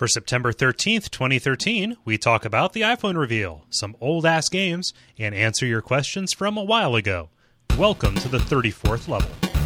For September 13th, 2013, we talk about the iPhone reveal, some old-ass games, and answer your questions from a while ago. Welcome to the 34th level.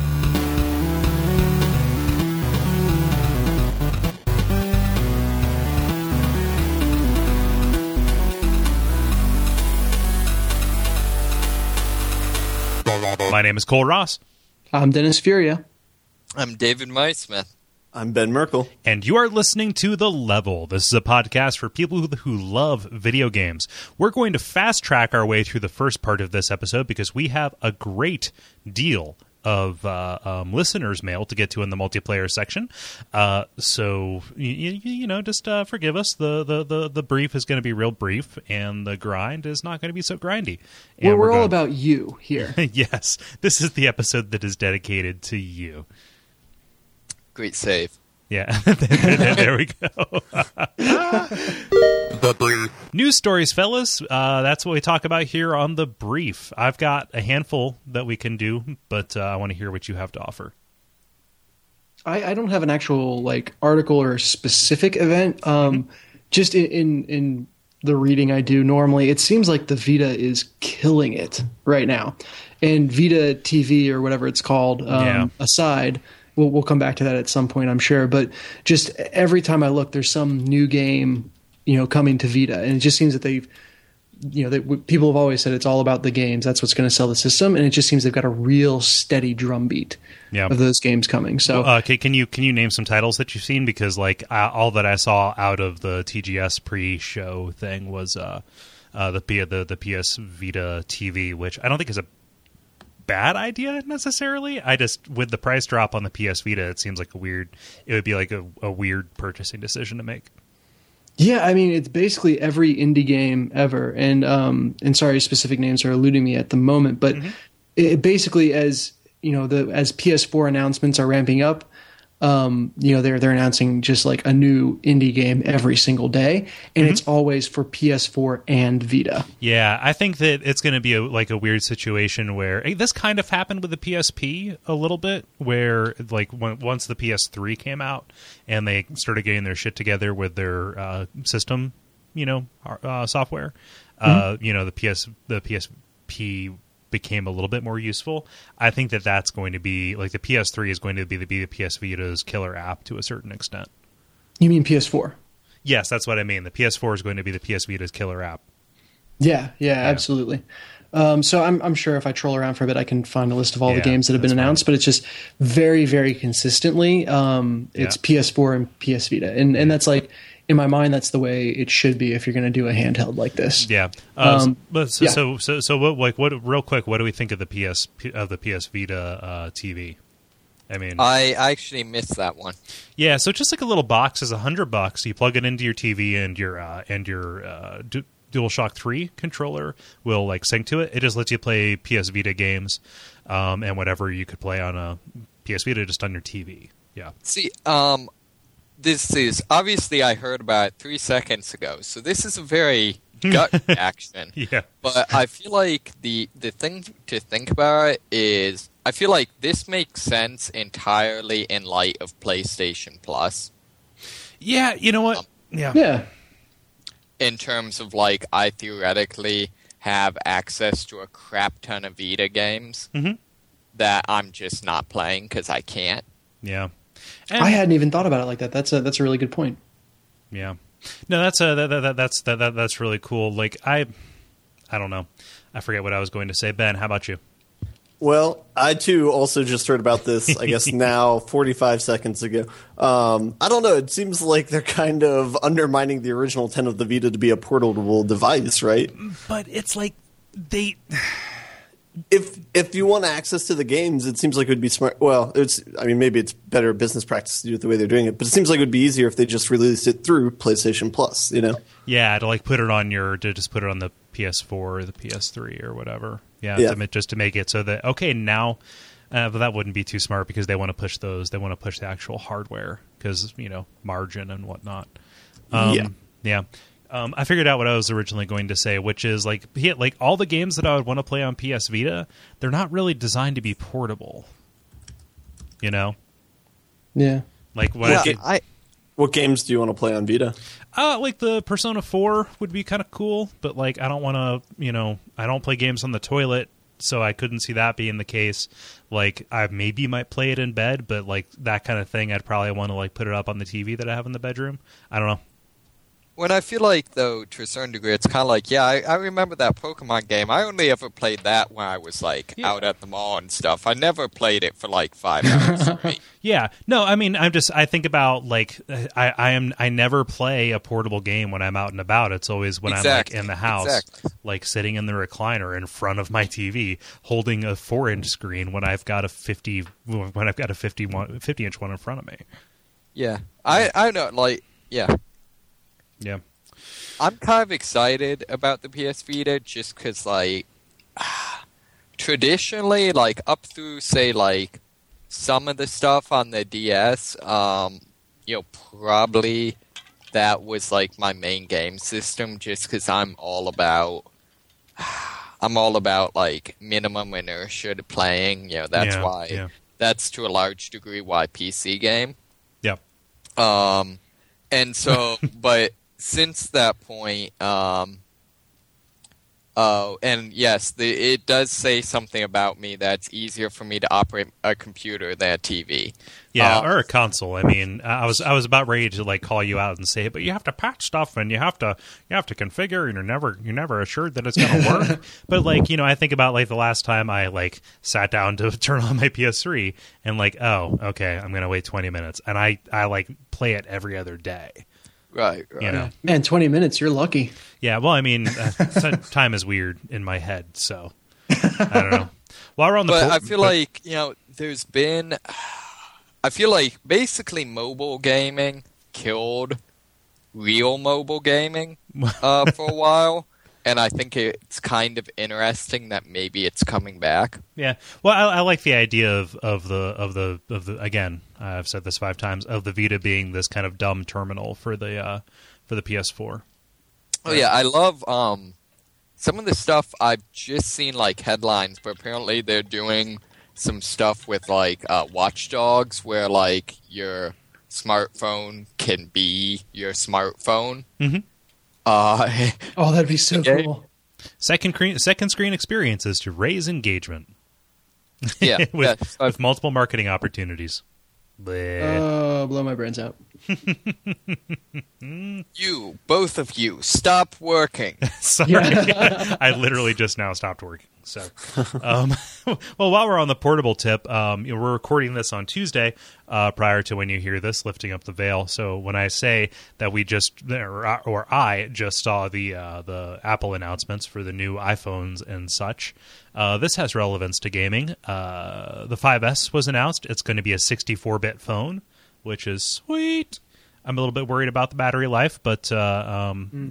My name is Cole Ross. I'm Dennis Furia. I'm David Meismith. I'm Ben Merkel. And you are listening to The Level. This is a podcast for people who love video games. We're going to fast track our way through the first part of this episode because we have a great deal of listeners' mail to get to in the multiplayer section. So, just forgive us. The brief is going to be real brief, and the grind is not going to be so grindy. And well, we're all about you here. Yes, this is the episode that is dedicated to you. Great save. Yeah, there we go. News stories, fellas. That's what we talk about here on The Brief. I've got a handful that we can do, but I want to hear what you have to offer. I don't have an actual article or specific event. Just in the reading I do normally, it seems like the Vita is killing it right now. And Vita TV or whatever it's called aside. We'll come back to that at some point, I'm sure. But just every time I look, there's some new game, coming to Vita, and it just seems that people have always said it's all about the games. That's what's going to sell the system, and it just seems they've got a real steady drumbeat of those games coming. So, can you name some titles that you've seen? Because all that I saw out of the TGS pre-show thing was the PS Vita TV, which I don't think is a bad idea necessarily. I just, with the price drop on the PS Vita, it seems like it would be like a weird purchasing decision to make. Yeah, I mean, it's basically every indie game ever, and sorry, specific names are eluding me at the moment, but it basically, as as PS4 announcements are ramping up, they're announcing just a new indie game every single day, and it's always for PS4 and Vita. Yeah, I think that it's going to be a weird situation where this kind of happened with the PSP a little bit, where once the PS3 came out and they started getting their shit together with their system, software, the PSP became a little bit more useful. I think that's going to be the PS3 is going to be the PS Vita's killer app to a certain extent. You mean PS4? Yes, that's what I mean. The PS4 is going to be the PS Vita's killer app. Yeah, absolutely. So I'm sure if I troll around for a bit, I can find a list of all the games that have been announced, but it's just very, very consistently, it's PS4 and PS Vita. And that's in my mind, that's the way it should be if you're going to do a handheld like this. Yeah. So what? Real quick, what do we think of the PS Vita TV? I mean, I actually missed that one. Yeah. So just a little box is $100. You plug it into your TV, and your DualShock 3 controller will sync to it. It just lets you play PS Vita games, and whatever you could play on a PS Vita just on your TV. Yeah. See, this is obviously I heard about it 3 seconds ago, so this is a very gut reaction. Yeah. But I feel like the thing to think about is I feel like this makes sense entirely in light of PlayStation Plus. Yeah, you know what? Yeah. In terms of I theoretically have access to a crap ton of Vita games that I'm just not playing because I can't. Yeah. And I hadn't even thought about it like that. That's a really good point. Yeah, no, that's really cool. I don't know. I forget what I was going to say. Ben, how about you? Well, I too also just heard about this, I guess now 45 seconds ago. I don't know. It seems like they're kind of undermining the original intent of the Vita to be a portable device, right? But it's they... If you want access to the games, it seems like it would be smart. Well, maybe it's better business practice to do it the way they're doing it, but it seems like it would be easier if they just released it through PlayStation Plus, Yeah, to put it on just put it on the PS4 or the PS3 or whatever. Yeah. Just to make it so that, now, but that wouldn't be too smart because they want to push those. They want to push the actual hardware because, margin and whatnot. Yeah. I figured out what I was originally going to say, which is all the games that I would want to play on PS Vita, they're not really designed to be portable. Yeah. What games do you want to play on Vita? Like the Persona 4 would be kind of cool, but like I don't want to, I don't play games on the toilet, so I couldn't see that being the case. Like I maybe might play it in bed, but like that kind of thing, I'd probably want to like put it up on the TV that I have in the bedroom. I don't know. When I feel like, though, to a certain degree, it's kind of like, yeah, I remember that Pokemon game. I only ever played that when I was, like, out at the mall and stuff. I never played it for, like, 5 hours straight. Yeah. No, I mean, I think about, like, I never play a portable game when I'm out and about. It's always when I'm, like, in the house, like, sitting in the recliner in front of my TV, holding a 4-inch screen when I've got a 50-inch one in front of me. Yeah. I know, like, yeah. Yeah. I'm kind of excited about the PS Vita just because, like, traditionally, like, up through, say, like, some of the stuff on the DS, probably that was, like, my main game system just because I'm all about, like, minimum inertia to playing. That's why, that's to a large degree why PC game. Yeah. And so, but since that point, and yes, it does say something about me that's easier for me to operate a computer than a TV. Yeah, or a console. I mean, I was about ready to like call you out and say, but you have to patch stuff and you have to configure, and you're never assured that it's going to work. But like, I think about like the last time I like sat down to turn on my PS3 and like, oh, okay, I'm going to wait 20 minutes, and I like play it every other day. Right. Man, 20 minutes, you're lucky. Yeah, well, I mean, time is weird in my head, so I don't know. While we're on the I feel like, there's been... I feel like basically mobile gaming killed real mobile gaming for a while, and I think it's kind of interesting that maybe it's coming back. Yeah, well, I like the idea of the again, I've said this 5 times, of the Vita being this kind of dumb terminal for the PS4. Oh yeah, I love some of the stuff I've just seen like headlines, but apparently they're doing some stuff with like Watch Dogs, where like your smartphone can be your smartphone. Mm-hmm. Oh, that'd be so cool. Second screen experiences to raise engagement. Yeah, with multiple marketing opportunities. Blow my brains out. You, both of you, stop working. Sorry, I literally just now stopped working. So, well, while we're on the portable tip, we're recording this on Tuesday, prior to when you hear this, lifting up the veil. So when I say that we just, or I just saw the Apple announcements for the new iPhones and such, this has relevance to gaming. The 5S was announced. It's going to be a 64-bit phone, which is sweet. I'm a little bit worried about the battery life, but it's going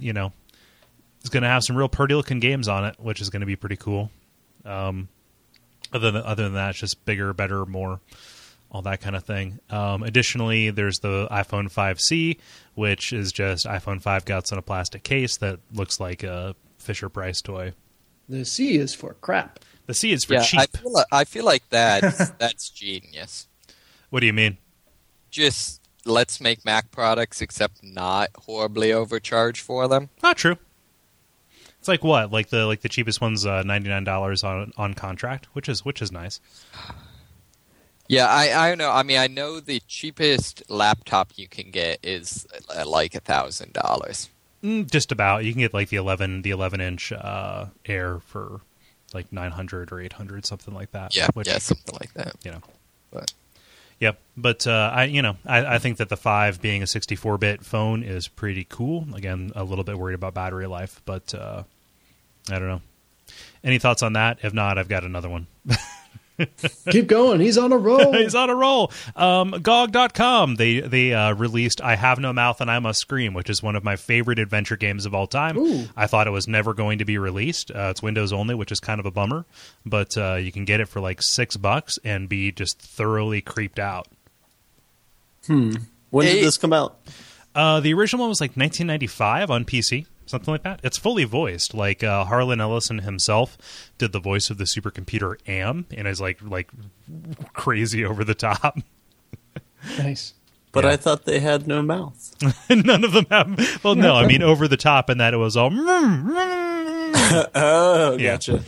to have some real pretty-looking games on it, which is going to be pretty cool. Other than that, it's just bigger, better, more, all that kind of thing. Additionally, there's the iPhone 5C, which is just iPhone 5 guts in a plastic case that looks like a Fisher-Price toy. The C is for crap. The C is for cheap. I feel like that's genius. What do you mean? Just let's make Mac products, except not horribly overcharge for them. Not true. It's like what? Like the cheapest one's $99 on contract, which is nice. Yeah, I don't know. I mean, I know the cheapest laptop you can get is like $1,000. Just about. You can get like the 11-inch Air for like $900 or $800, something like that. Yeah, something like that. But. Yep, but I think that the 5 being a 64-bit phone is pretty cool. Again, a little bit worried about battery life, but I don't know. Any thoughts on that? If not, I've got another one. Keep going. He's on a roll. He's on a roll. GOG.com. They released I Have No Mouth and I Must Scream, which is one of my favorite adventure games of all time. Ooh. I thought it was never going to be released. It's Windows only, which is kind of a bummer. But you can get it for like $6 and be just thoroughly creeped out. When did this come out? The original one was like 1995 on PC. Something like that. It's fully voiced. Like Harlan Ellison himself did the voice of the supercomputer Am, and is like crazy over the top. Nice. But Yeah. I thought they had no mouth. None of them have. Well, no, I mean over the top, in that it was all. Oh, Yeah. gotcha.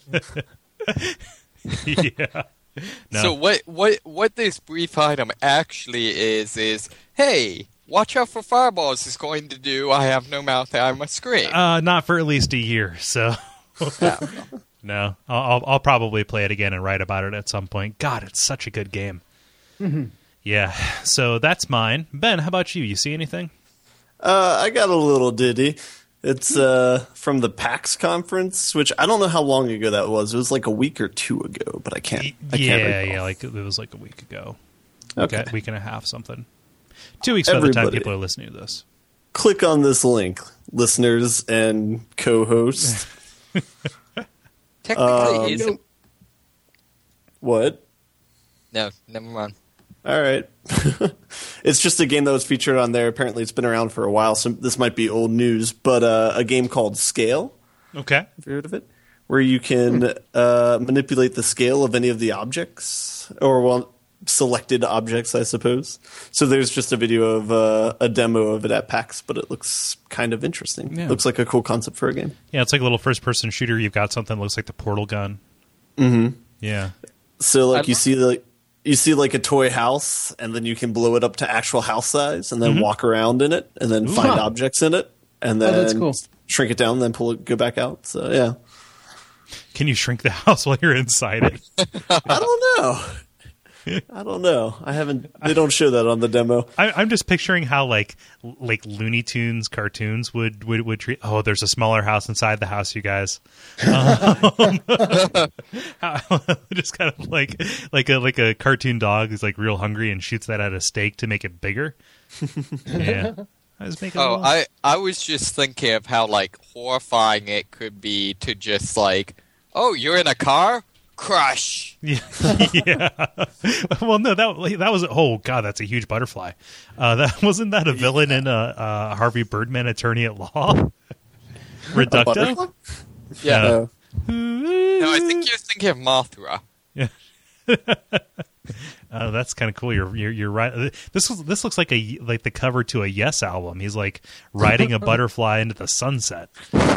Yeah. No. So what this brief item actually is hey, watch out for fireballs is going to do. I have no mouth. I must scream. Not for at least a year. So Yeah. no, I'll probably play it again and write about it at some point. God, it's such a good game. Yeah. So that's mine. Ben, how about you? You see anything? I got a little ditty. It's from the PAX conference, which I don't know how long ago that was. It was like a week or two ago, but I can't recall. Yeah. Like it was like a week ago. Okay. Week and a half, something. 2 weeks by the time Everybody. people are listening to this. Click on this link, listeners and co-hosts. Technically, isn't. What? No, never mind. All right. It's just a game that was featured on there. Apparently, it's been around for a while, so this might be old news. But a game called Scale. Okay. Have you heard of it? Where you can manipulate the scale of any of the objects, or well, selected objects, I suppose. So there's just a video of a demo of it at PAX, but it looks kind of interesting. Yeah. Looks like a cool concept for a game. Yeah, it's like a little first-person shooter. You've got something that looks like the portal gun. Mm-hmm. Yeah. So like I you see like a toy house, and then you can blow it up to actual house size, and then walk around in it, and then find objects in it, and then that's cool. shrink it down, and then pull it, go back out. So yeah, Can you shrink the house while you're inside it? I don't know. I don't know. I haven't. They don't show that on the demo. I'm just picturing how like Looney Tunes cartoons would treat. Oh, there's a smaller house inside the house, you guys. Just kind of like a cartoon dog who's like real hungry and shoots that at a steak to make it bigger. Yeah, I was making. Oh, I was just thinking of how like horrifying it could be to just like, oh, you're in a car, crush. Yeah. Well, no, that was. Oh God, that's a huge butterfly. That wasn't that a villain in a Harvey Birdman Attorney at Law? Reducto. Butterfly? Yeah. No, I think you're thinking of Mothra. That's kind of cool. You're right. This looks like the cover to a Yes album. He's like riding a butterfly into the sunset.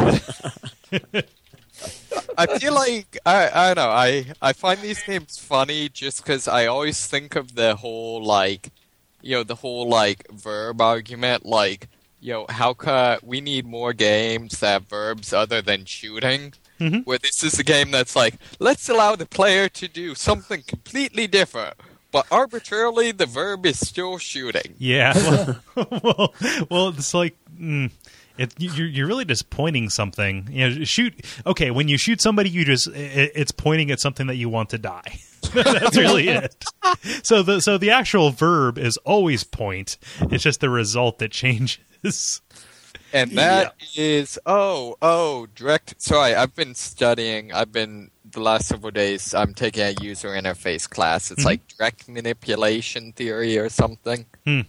I feel like I don't know. I find these games funny just because I always think of the whole like, the whole like verb argument. Like, how we need more games that have verbs other than shooting. Mm-hmm. Where this is a game that's like, let's allow the player to do something completely different, but arbitrarily the verb is still shooting. Yeah. Well, it's like. You're really just pointing something. Shoot. Okay, when you shoot somebody, it's pointing at something that you want to die. That's really it. So the actual verb is always point. It's just the result that changes. And that is direct. Sorry, I've been studying. The last several days. I'm taking a user interface class. It's like direct manipulation theory or something.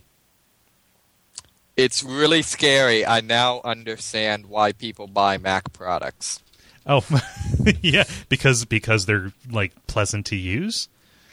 It's really scary. I now understand why people buy Mac products. Oh, yeah, because they're like pleasant to use.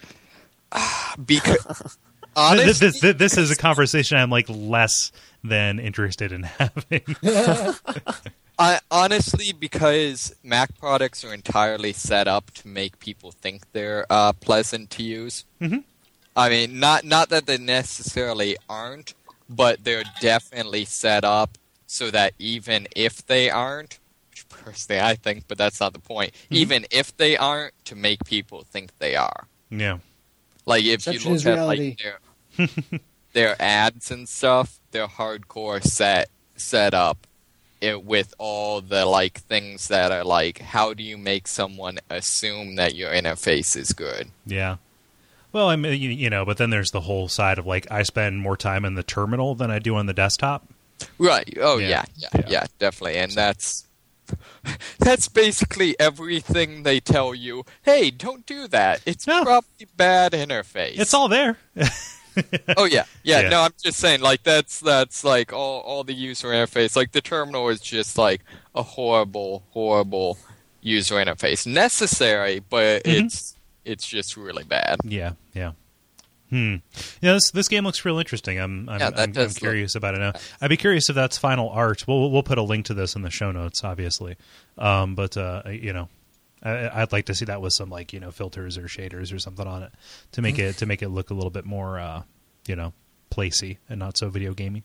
Because honestly, this is a conversation I'm like less than interested in having. Honestly, because Mac products are entirely set up to make people think they're pleasant to use. Mm-hmm. I mean, not that they necessarily aren't, but they're definitely set up so that even if they aren't, which personally I think, but that's not the point, even if they aren't, to make people think they are. Yeah. Like, if Such you look is at reality. like their ads and stuff, they're hardcore set up with all the like things that are like, how do you make someone assume that your interface is good? Yeah. Well, I mean, but then there's the whole side of like I spend more time in the terminal than I do on the desktop. Right. Oh Yeah. yeah, definitely. And that's basically everything they tell you. Hey, don't do that. It's probably bad interface. It's all there. Oh yeah. Yeah. No, I'm just saying, like that's like all the user interface. Like the terminal is just like a horrible user interface. Necessary, but it's just really bad. Yeah. Yeah, this game looks real interesting. I'm curious about it now. I'd be curious if that's final art. We'll put a link to this in the show notes, obviously. But I'd like to see that with some filters or shaders or something on it to make it look a little bit more placey and not so video gamey.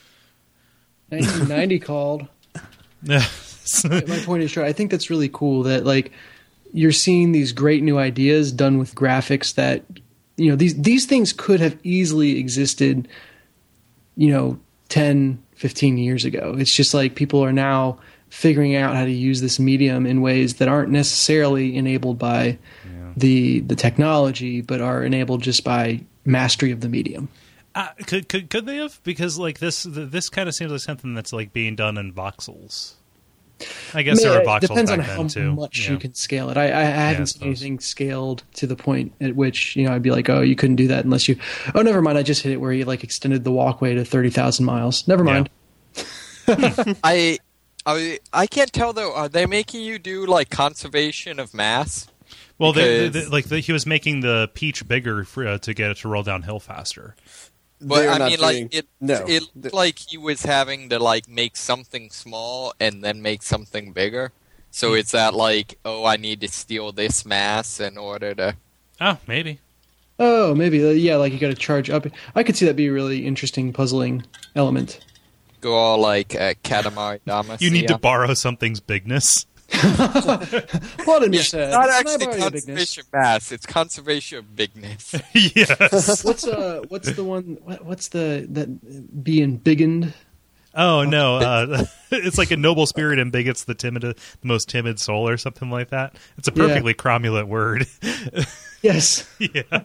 1990 called. Yeah. My point is, I think that's really cool that you're seeing these great new ideas done with graphics that these things could have easily existed 10, 15 years ago. It's just people are now figuring out how to use this medium in ways that aren't necessarily enabled by the technology, but are enabled just by mastery of the medium. Could they have? Because this kind of seems like something that's being done in voxels. I guess there were voxels depends back on then how too. much you can scale it. I haven't seen anything scaled to the point at which I'd be like, oh, you couldn't do that unless you. Oh, never mind. I just hit it where you extended the walkway to 30,000 miles. Never mind. I can't tell though. Are they making you do conservation of mass? Well, he was making the peach bigger to get it to roll downhill faster. But I mean, it looked like he was having to make something small and then make something bigger. So it's that I need to steal this mass in order to. Oh, maybe. Oh, maybe. Yeah, you got to charge up. I could see that be a really interesting, puzzling element. Go all Katamari Damacy. You need to borrow something's bigness. Pardon me, sir. Not actually conservation mass. It's conservation of bigness. Yes. What's the one? What's that being biggened? Oh no! It's like a noble spirit and bigots the most timid soul, or something like that. It's a perfectly cromulent word. Yes. Yeah.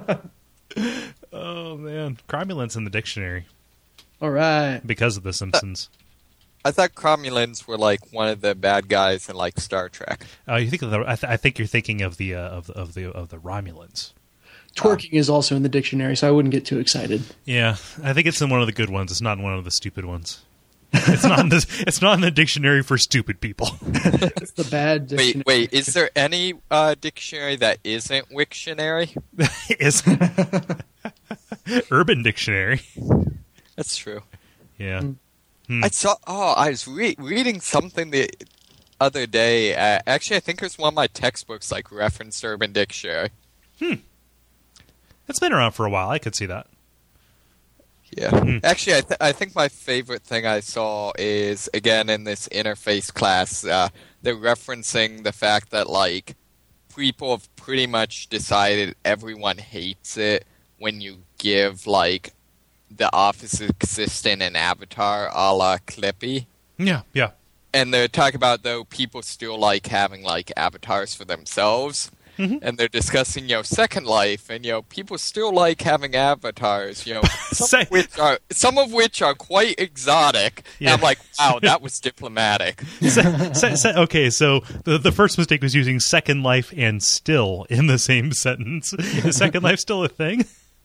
Oh man, cromulent's in the dictionary. All right. Because of The Simpsons. I thought cromulents were one of the bad guys in Star Trek. You think of I think you're thinking of the Romulans. Twerking is also in the dictionary, so I wouldn't get too excited. Yeah, I think it's in one of the good ones. It's not in one of the stupid ones. It's not in it's not in the dictionary for stupid people. It's the bad dictionary. Wait, is there any dictionary that isn't Wiktionary? Isn't Urban Dictionary? That's true. Yeah. I was reading something the other day. Actually, I think it was one of my textbooks referenced Urban Dictionary. It's been around for a while. I could see that. Yeah. Actually, I think my favorite thing I saw is, again, in this interface class, they're referencing the fact that, people have pretty much decided everyone hates it when you give, the Office assistant and avatar a la Clippy. Yeah. And they're talking about, though, people still having, avatars for themselves. Mm-hmm. And they're discussing, Second Life, and, people still having avatars, some of which are quite exotic. Yeah. And I'm like, wow, that was diplomatic. Okay, so the first mistake was using Second Life and still in the same sentence. Is Second Life still a thing?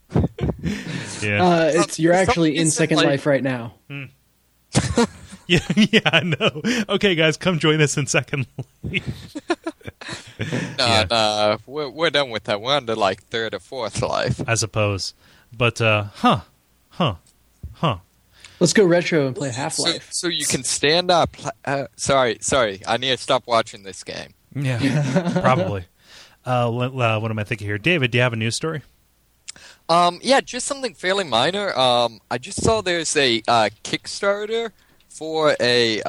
Yeah, you're actually in Second Life right now. Yeah, no. Okay, guys, come join us in Second Life. No, we're done with that. We're on to third or fourth life, I suppose. But Let's go retro and play Half-Life. So you can stand up. Sorry, I need to stop watching this game. Yeah, probably. What am I thinking here, David? Do you have a news story? Yeah, just something fairly minor. I just saw there's a Kickstarter for a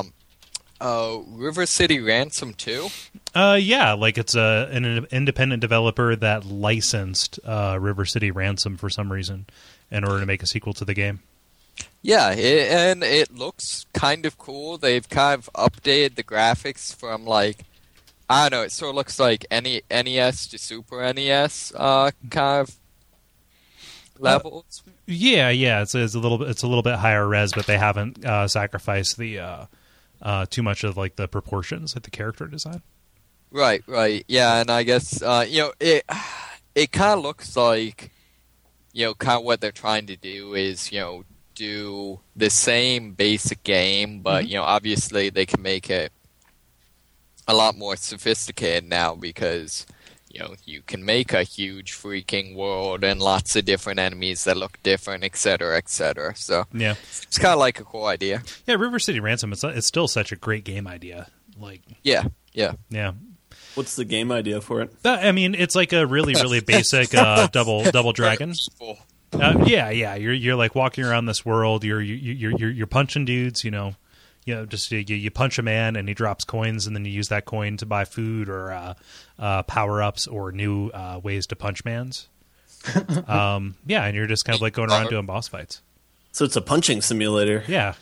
River City Ransom 2. Yeah, it's an independent developer that licensed River City Ransom for some reason in order to make a sequel to the game. Yeah, and it looks kind of cool. They've kind of updated the graphics from I don't know, it sort of looks like NES to Super NES kind of levels. Yeah, it's a little bit higher res, but they haven't sacrificed the too much of the proportions at the character design. Right. Yeah, and I guess it kind of looks like kind of what they're trying to do is do the same basic game, but obviously they can make it a lot more sophisticated now because you can make a huge freaking world and lots of different enemies that look different, et cetera, et cetera. So Yeah. it's kind of like a cool idea. Yeah, River City Ransom, it's still such a great game idea. Like, Yeah. yeah. What's the game idea for it? I mean, it's like a really, really basic double dragon. People. Yeah. You're like walking around this world. You're punching dudes. Just you punch a man and he drops coins, and then you use that coin to buy food or power ups or new ways to punch mans. And you're just kind of like going around doing boss fights. So it's a punching simulator. Yeah,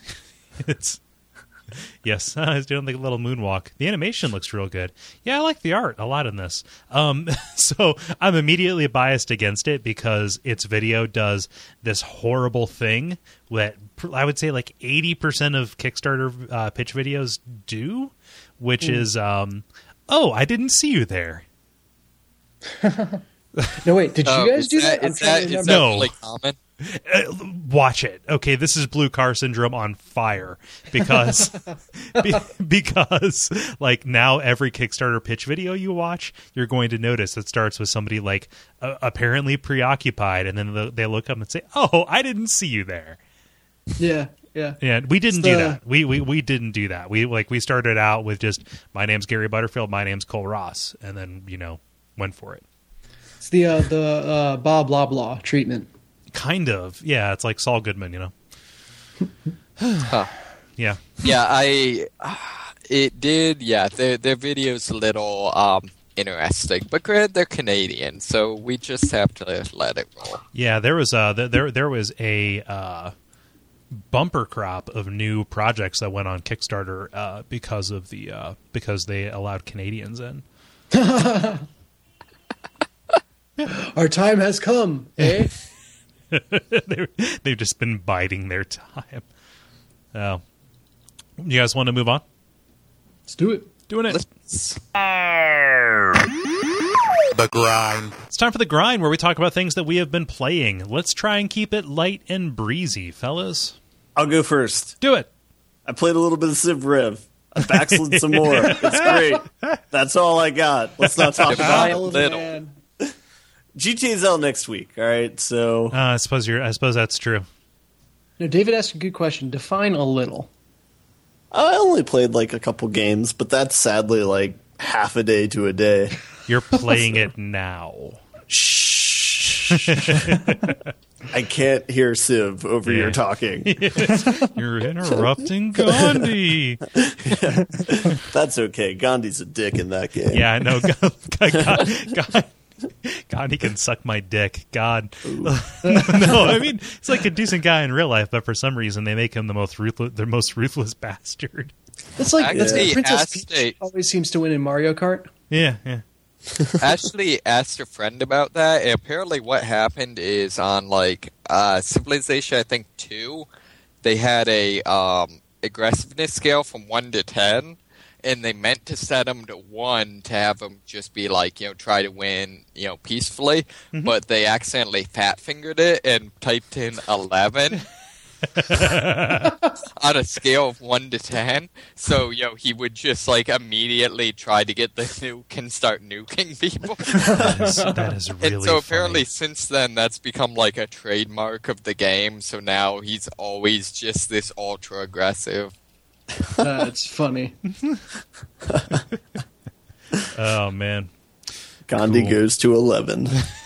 yes, I was doing like a little moonwalk. The animation looks real good. Yeah, I like the art a lot in this. So I'm immediately biased against it because its video does this horrible thing that I would say like 80% of Kickstarter pitch videos do, which is, I didn't see you there. No, wait, did you guys do that? Is that No. really common? Watch it. Okay, this is Blue Car Syndrome on fire because because like now every Kickstarter pitch video you watch, you're going to notice it starts with somebody like apparently preoccupied, and then they look up and say, "Oh, I didn't see you there." Yeah. Yeah, we didn't do that. We didn't do that. We started out with just my name's Gary Butterfield, my name's Cole Ross, and then went for it. It's the blah blah blah treatment. Kind of, yeah. It's like Saul Goodman, Huh. Yeah. Yeah, it did. Yeah, their video's a little interesting, but granted, they're Canadian, so we just have to let it roll. Yeah, there was a bumper crop of new projects that went on Kickstarter because they allowed Canadians in. Our time has come, eh? They've just been biding their time. Oh, you guys want to move on? Let's do it. Doing it. The grind. It's time for the grind, where we talk about things that we have been playing. Let's try and keep it light and breezy, fellas. I'll go first. Do it. I played a little bit of Civ Rev. I backslid some more. It's great. That's all I got. Let's not talk about Divine it. little. Man. GTA's out next week. All right, so I suppose that's true. No, David asked a good question. Define a little. I only played like a couple games, but that's sadly like half a day to a day. You're playing it now. Shh. I can't hear Civ over your talking. You're interrupting Gandhi. That's okay. Gandhi's a dick in that game. Yeah, I know. God, he can suck my dick. God. No, I mean, he's like a decent guy in real life, but for some reason they make him the most ruthless bastard. That's like Actually, Princess Peach always seems to win in Mario Kart. Yeah. Actually asked a friend about that, and apparently what happened is on like Civilization, I think 2, they had a aggressiveness scale from 1 to 10, and they meant to set him to 1 to have him just be like, try to win, peacefully, but they accidentally fat fingered it and typed in 11. On a scale of 1 to 10, so he would just like immediately try to get the nuke and start nuking people. That is really And so apparently funny. since then that's become like a trademark of the game, so now he's always just this ultra aggressive. It's funny. Oh man. Gandhi Cool. goes to 11.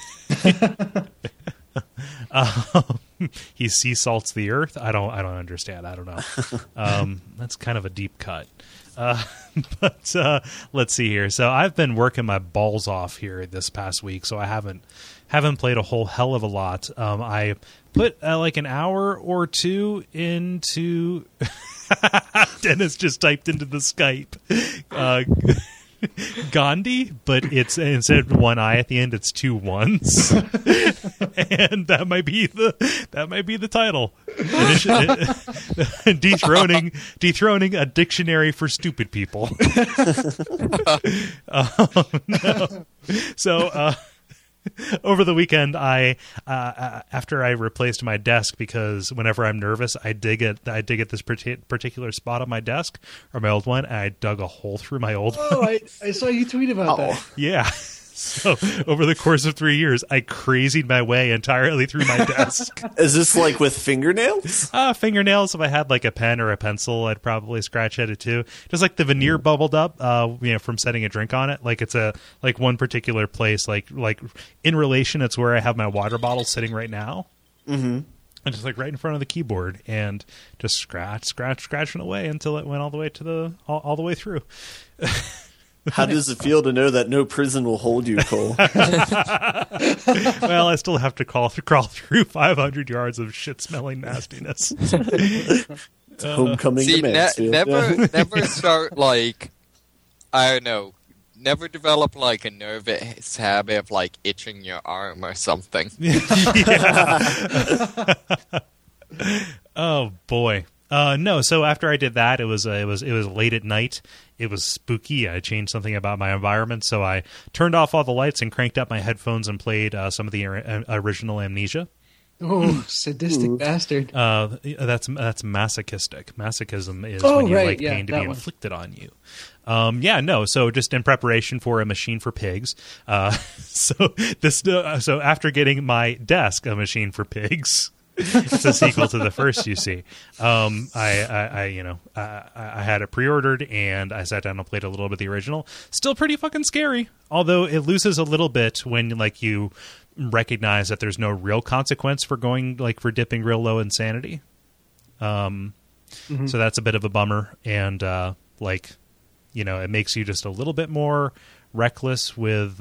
He sea salts the earth. I don't understand. I don't know. That's kind of a deep cut. But let's see here. So I've been working my balls off here this past week, so I haven't played a whole hell of a lot. I put like an hour or two into. Dennis just typed into the Skype. Gandhi, but it's instead of 1 I at the end, it's 2 1s, and that might be the title. Dethroning a dictionary for stupid people. No. So over the weekend, I after I replaced my desk, because whenever I'm nervous, I dig at this particular spot on my desk or my old one, and I dug a hole through my old one. Oh, I saw you tweet about that. Yeah. So over the course of 3 years, I crazied my way entirely through my desk. Is this like with fingernails? Fingernails. If I had like a pen or a pencil, I'd probably scratch at it too. Just like the veneer bubbled up, from setting a drink on it. Like it's like one particular place, like in relation, it's where I have my water bottle sitting right now. Mm-hmm. And just like right in front of the keyboard, and just scratching away until it went all the way to all the way through. How does it feel to know that no prison will hold you, Cole? Well, I still have to crawl through 500 yards of shit-smelling nastiness. Homecoming See, to Mansfield. never start like, I don't know, never develop like a nervous habit of like itching your arm or something. Oh boy. No, so after I did that, it was late at night. It was spooky. I changed something about my environment, so I turned off all the lights and cranked up my headphones and played some of the original Amnesia. Oh, sadistic bastard. That's masochistic. Masochism is when you like pain to be inflicted on you. So just in preparation for A Machine for Pigs. So after getting my desk, A Machine for Pigs, it's a sequel to the first, you see. I had it pre-ordered and I sat down and played a little bit of the original. Still pretty fucking scary, although it loses a little bit when like you recognize that there's no real consequence for dipping real low in sanity. So that's a bit of a bummer, and it makes you just a little bit more reckless with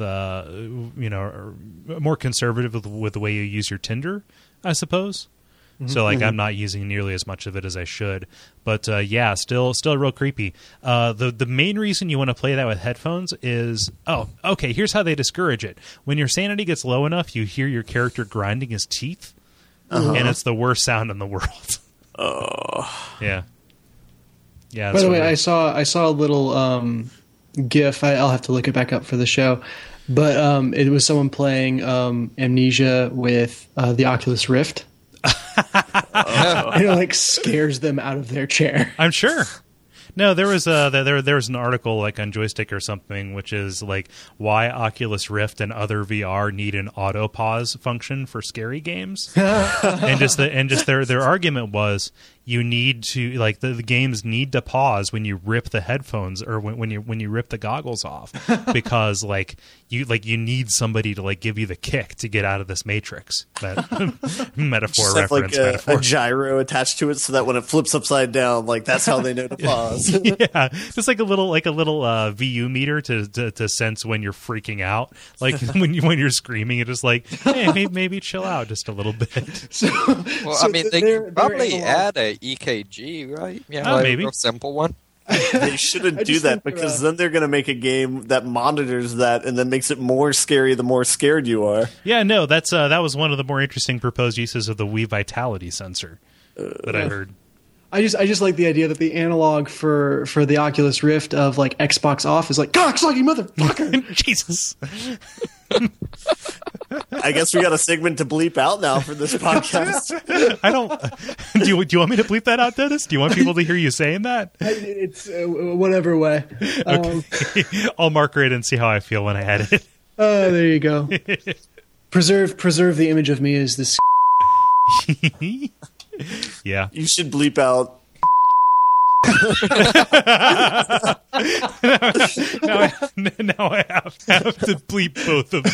more conservative with the way you use your Tinder, I suppose. So I'm not using nearly as much of it as I should, but still real creepy. The main reason you want to play that with headphones is here's how they discourage it. When your sanity gets low enough, you hear your character grinding his teeth, and it's the worst sound in the world. Yeah. By the way, I saw a little GIF. I'll have to look it back up for the show, but it was someone playing Amnesia with the Oculus Rift. And it like scares them out of their chair. I'm sure. No, there was an article like on Joystick or something, which is like why Oculus Rift and other VR need an auto pause function for scary games, and their argument was you need to like the games need to pause when you rip the headphones or when you rip the goggles off, because you need somebody to like give you the kick to get out of this matrix. That metaphor just reference. Have metaphor. a gyro attached to it so that when it flips upside down, like that's how they know to pause. Yeah, just like a little VU meter to sense when you're freaking out, like when you're screaming. It's just like, hey, maybe chill out just a little bit. They could probably add a EKG, right? Yeah, maybe a simple one. They shouldn't do that because then they're going to make a game that monitors that and then makes it more scary the more scared you are. Yeah, no, that was one of the more interesting proposed uses of the Wii Vitality sensor that I heard. I just like the idea that the analog for the Oculus Rift of like Xbox off is like cocksucking motherfucker. Jesus. I guess we got a segment to bleep out now for this podcast. I don't. Do you want me to bleep that out, Dennis? Do you want people to hear you saying that? It's whatever way. Okay. I'll marker it and see how I feel when I edit it. There you go. Preserve the image of me as this. Yeah. You should bleep out. now I have to bleep both of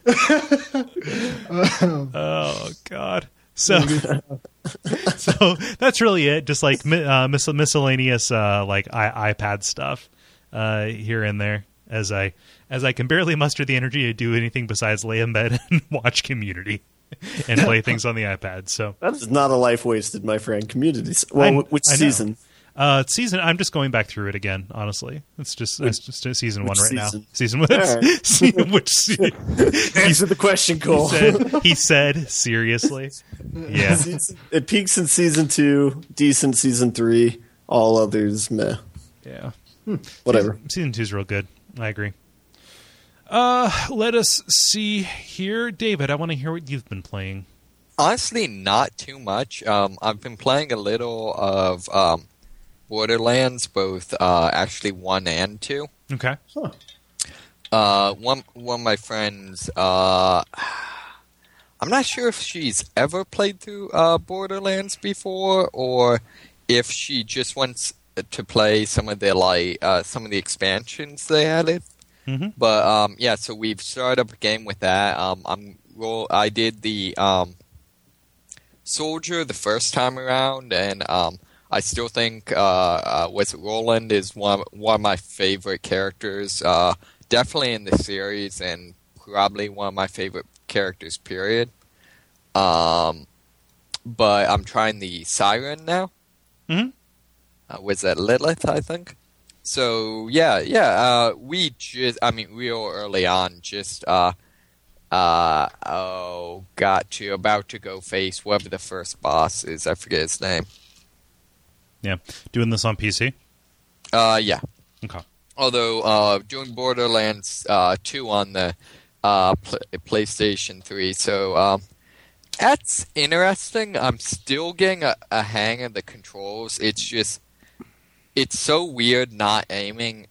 them. Oh God! So that's really it. Just like miscellaneous like iPad stuff here and there. As I can barely muster the energy to do anything besides lay in bed and watch Community and play things on the iPad. So that's not a life wasted, my friend. Community. Well, which season? Season. I'm just going back through it again. Honestly, it's just season one right season? now. Season one. Right. Which season? Answer the question, Cole. He said seriously. Yeah. It peaks in season 2. Decent season 3. All others, meh. Yeah. Whatever. Season 2 is real good. I agree. Let us see here, David. I want to hear what you've been playing. Honestly, not too much. I've been playing a little of Borderlands, both actually 1 and 2. Okay. One of my friends, I'm not sure if she's ever played through Borderlands before, or if she just wants to play some of the expansions they added. Mm-hmm. But yeah, so we've started up a game with that. I did the Soldier the first time around, and I still think Roland is one of my favorite characters. Definitely in the series, and probably one of my favorite characters, period. But I'm trying the Siren now. Mm-hmm. Was that Lilith, I think? So, yeah, real early on, just, about to go face whoever the first boss is. I forget his name. Yeah. Doing this on PC? Yeah. Okay. Although, doing Borderlands 2 on the PlayStation 3, so that's interesting. I'm still getting a hang of the controls. It's so weird not aiming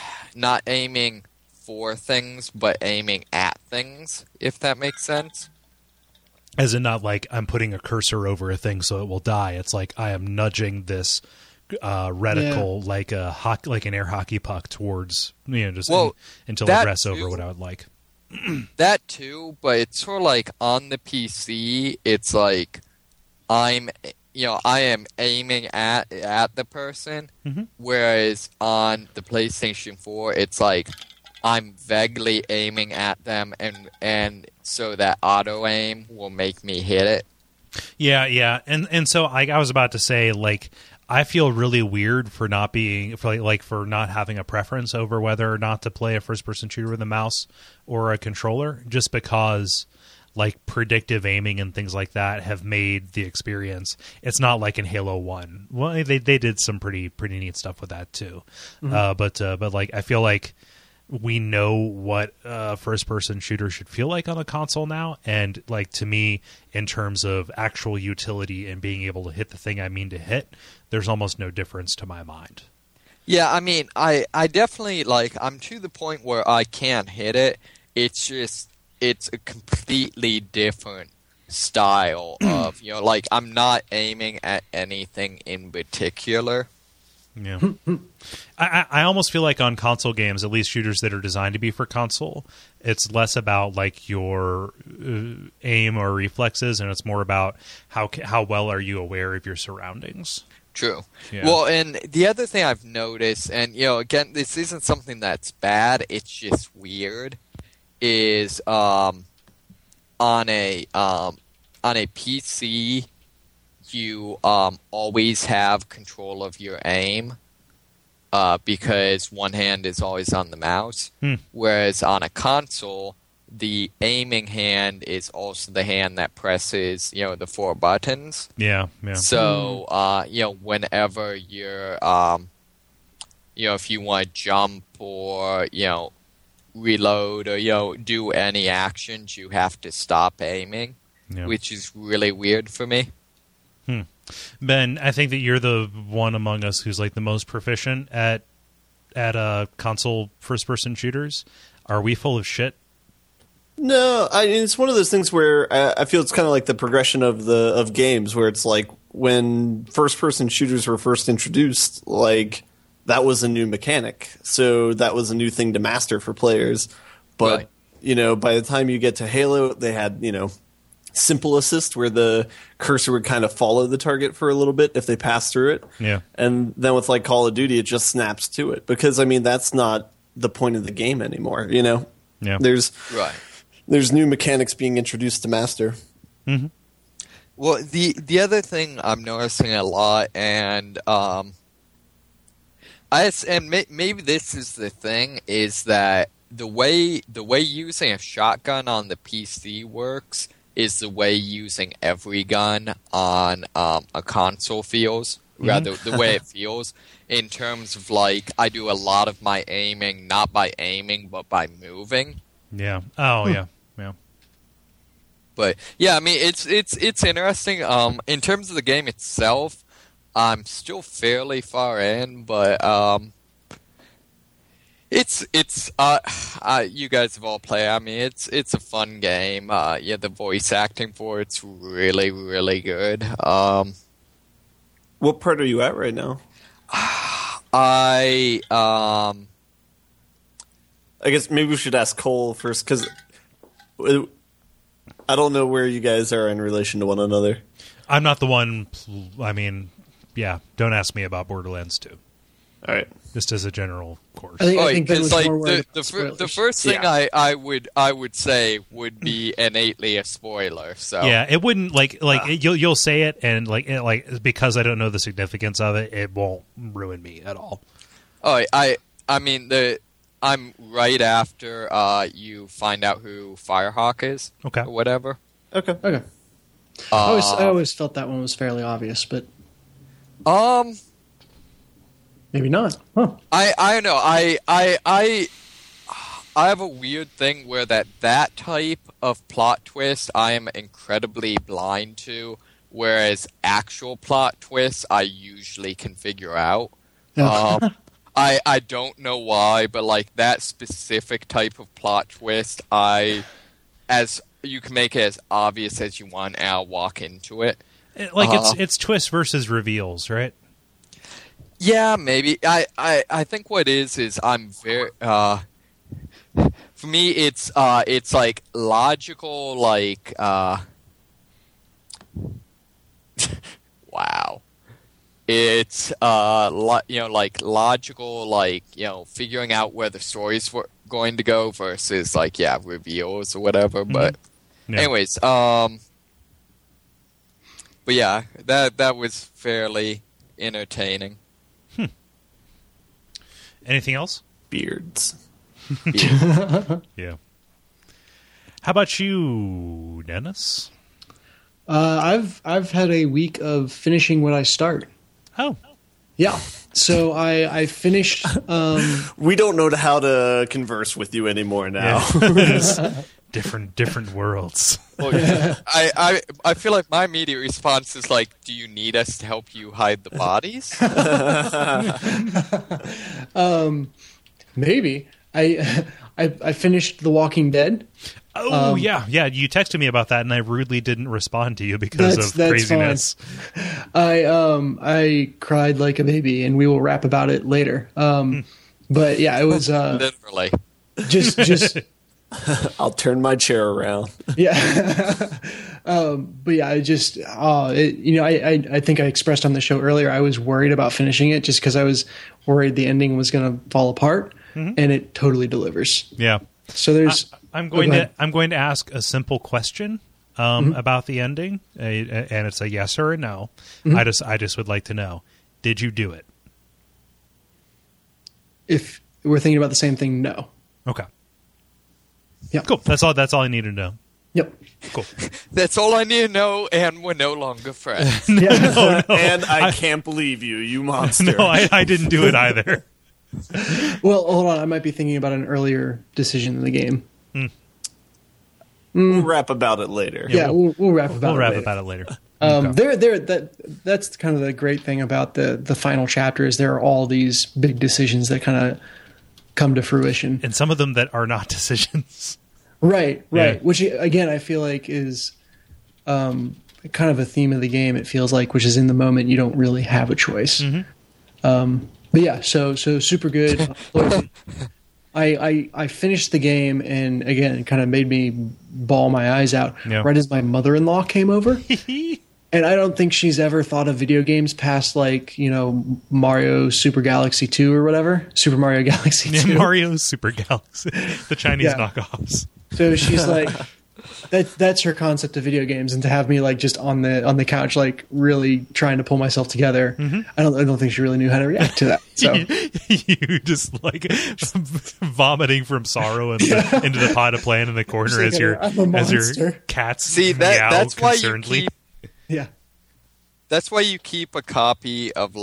for things, but aiming at things, if that makes sense. As in not like I'm putting a cursor over a thing so it will die. It's like I am nudging this reticle like an air hockey puck towards until it rests over what I would like. That too, but it's sort of like on the PC, it's like I am aiming at the person, mm-hmm. whereas on the PlayStation 4, it's like I'm vaguely aiming at them, and so that auto aim will make me hit it. Yeah, and so I was about to say, like, I feel really weird for not having a preference over whether or not to play a first-person shooter with a mouse or a controller, just because like predictive aiming and things like that have made the experience. It's not like in Halo 1. Well, they did some pretty neat stuff with that too. Mm-hmm. But like I feel like we know what a first-person shooter should feel like on a console now, and like to me, in terms of actual utility and being able to hit the thing I mean to hit, there's almost no difference to my mind. Yeah, I mean, I definitely, like, I'm to the point where I can't hit it. It's just, it's a completely different style of, like, I'm not aiming at anything in particular. Yeah. I almost feel like on console games, at least shooters that are designed to be for console, it's less about like your aim or reflexes, and it's more about how well are you aware of your surroundings. True. Yeah. Well, and the other thing I've noticed, and again, this isn't something that's bad, it's just weird, is on a PC, you always have control of your aim because one hand is always on the mouse, whereas on a console, the aiming hand is also the hand that presses, the 4 buttons. Yeah. So, whenever you're, if you want to jump or, reload or, do any actions, you have to stop aiming, which is really weird for me. Ben, I think that you're the one among us who's like the most proficient at console first-person shooters. Are we full of shit? No, it's one of those things where I feel it's kind of like the progression of games, where it's like when first-person shooters were first introduced, like that was a new mechanic, so that was a new thing to master for players. But right. By the time you get to Halo, they had simple assist where the cursor would kind of follow the target for a little bit if they pass through it. Yeah, and then with like Call of Duty, it just snaps to it because that's not the point of the game anymore. Yeah, There's new mechanics being introduced to master. Mm-hmm. Well, the other thing I'm noticing a lot, and maybe this is the thing, is that the way using a shotgun on the PC works is the way using every gun on a console feels. Rather, the way it feels in terms of like I do a lot of my aiming not by aiming but by moving. Yeah. Oh, yeah. But yeah, I mean it's interesting. In terms of the game itself, I'm still fairly far in, but It's you guys have all played. I mean, it's a fun game. Yeah, the voice acting for it's really, really good. What part are you at right now? I guess maybe we should ask Cole first, because I don't know where you guys are in relation to one another. I'm not the one. I mean, yeah. Don't ask me about Borderlands 2. All right. Just as a general course. I think Ben it's was like more worried about the spoilers. first thing Yeah. I would say would be innately a spoiler. So Yeah, it wouldn't you'll say it and because I don't know the significance of it, it won't ruin me at all. Oh, I mean I'm right after you find out who Firehawk is. Okay. Or whatever. Okay. Okay. I always felt that one was fairly obvious, but maybe not. Huh. I don't know. I have a weird thing where that type of plot twist I am incredibly blind to, whereas actual plot twists I usually can figure out. Yeah. I don't know why, but like that specific type of plot twist, as you can make it as obvious as you want, and I'll walk into it. It's twist versus reveals, right? Yeah, maybe. I think what is I'm very for me it's like logical, like wow. It's like logical, like, figuring out where the stories were going to go versus like reveals or whatever. But Yeah. anyways, but yeah, that was fairly entertaining. Anything else? Beards. Yeah. How about you, Dennis? I've had a week of finishing what I start. Oh, Yeah. So I finished. We don't know how to converse with you anymore now. yeah. different worlds. Well, I feel like my immediate response is like, do you need us to help you hide the bodies? Maybe I finished The Walking Dead. Oh yeah. You texted me about that, and I rudely didn't respond to you because of That's craziness. I cried like a baby, and we will rap about it later. But yeah, it was Literally. just I'll turn my chair around. yeah. But yeah, I just I think I expressed on the show earlier I was worried about finishing it just because I was worried the ending was going to fall apart, and it totally delivers. Yeah. So there's. I'm Go going ahead. to ask a simple question about the ending, and it's a yes or a no. I just would like to know: did you do it? If we're thinking about the same thing, no. Okay. Yeah. Cool. That's all I need to know. Yep. Cool. That's all I need to know, and we're no longer friends. Yeah. And I can't believe you monster. No, I didn't do it either. Well, hold on. I might be thinking about an earlier decision in the game. We'll rap about it later. Yeah, we'll rap about We'll it. rap later. about it later. Okay. That's kind of the great thing about the final chapter is there are all these big decisions that kind of come to fruition. And some of them that are not decisions. Right. Yeah. Which again, I feel like is kind of a theme of the game. It feels like, which is in the moment you don't really have a choice. But yeah, so super good. I finished the game, and again, it kind of made me bawl my eyes out Yeah. right as my mother-in-law came over. And I don't think she's ever thought of video games past Mario Super Galaxy 2 or whatever. Super Mario Galaxy 2. Mario Super Galaxy, the Chinese Yeah. knockoffs. So she's like, that's her concept of video games, and to have me just on the couch, really trying to pull myself together, I don't think she really knew how to react to that. So You just vomiting from sorrow into the pot of plant in the corner She's like, as "I'm a your monster." cats See, meow that's why you concernedly. keep. yeah, That's why you keep a copy of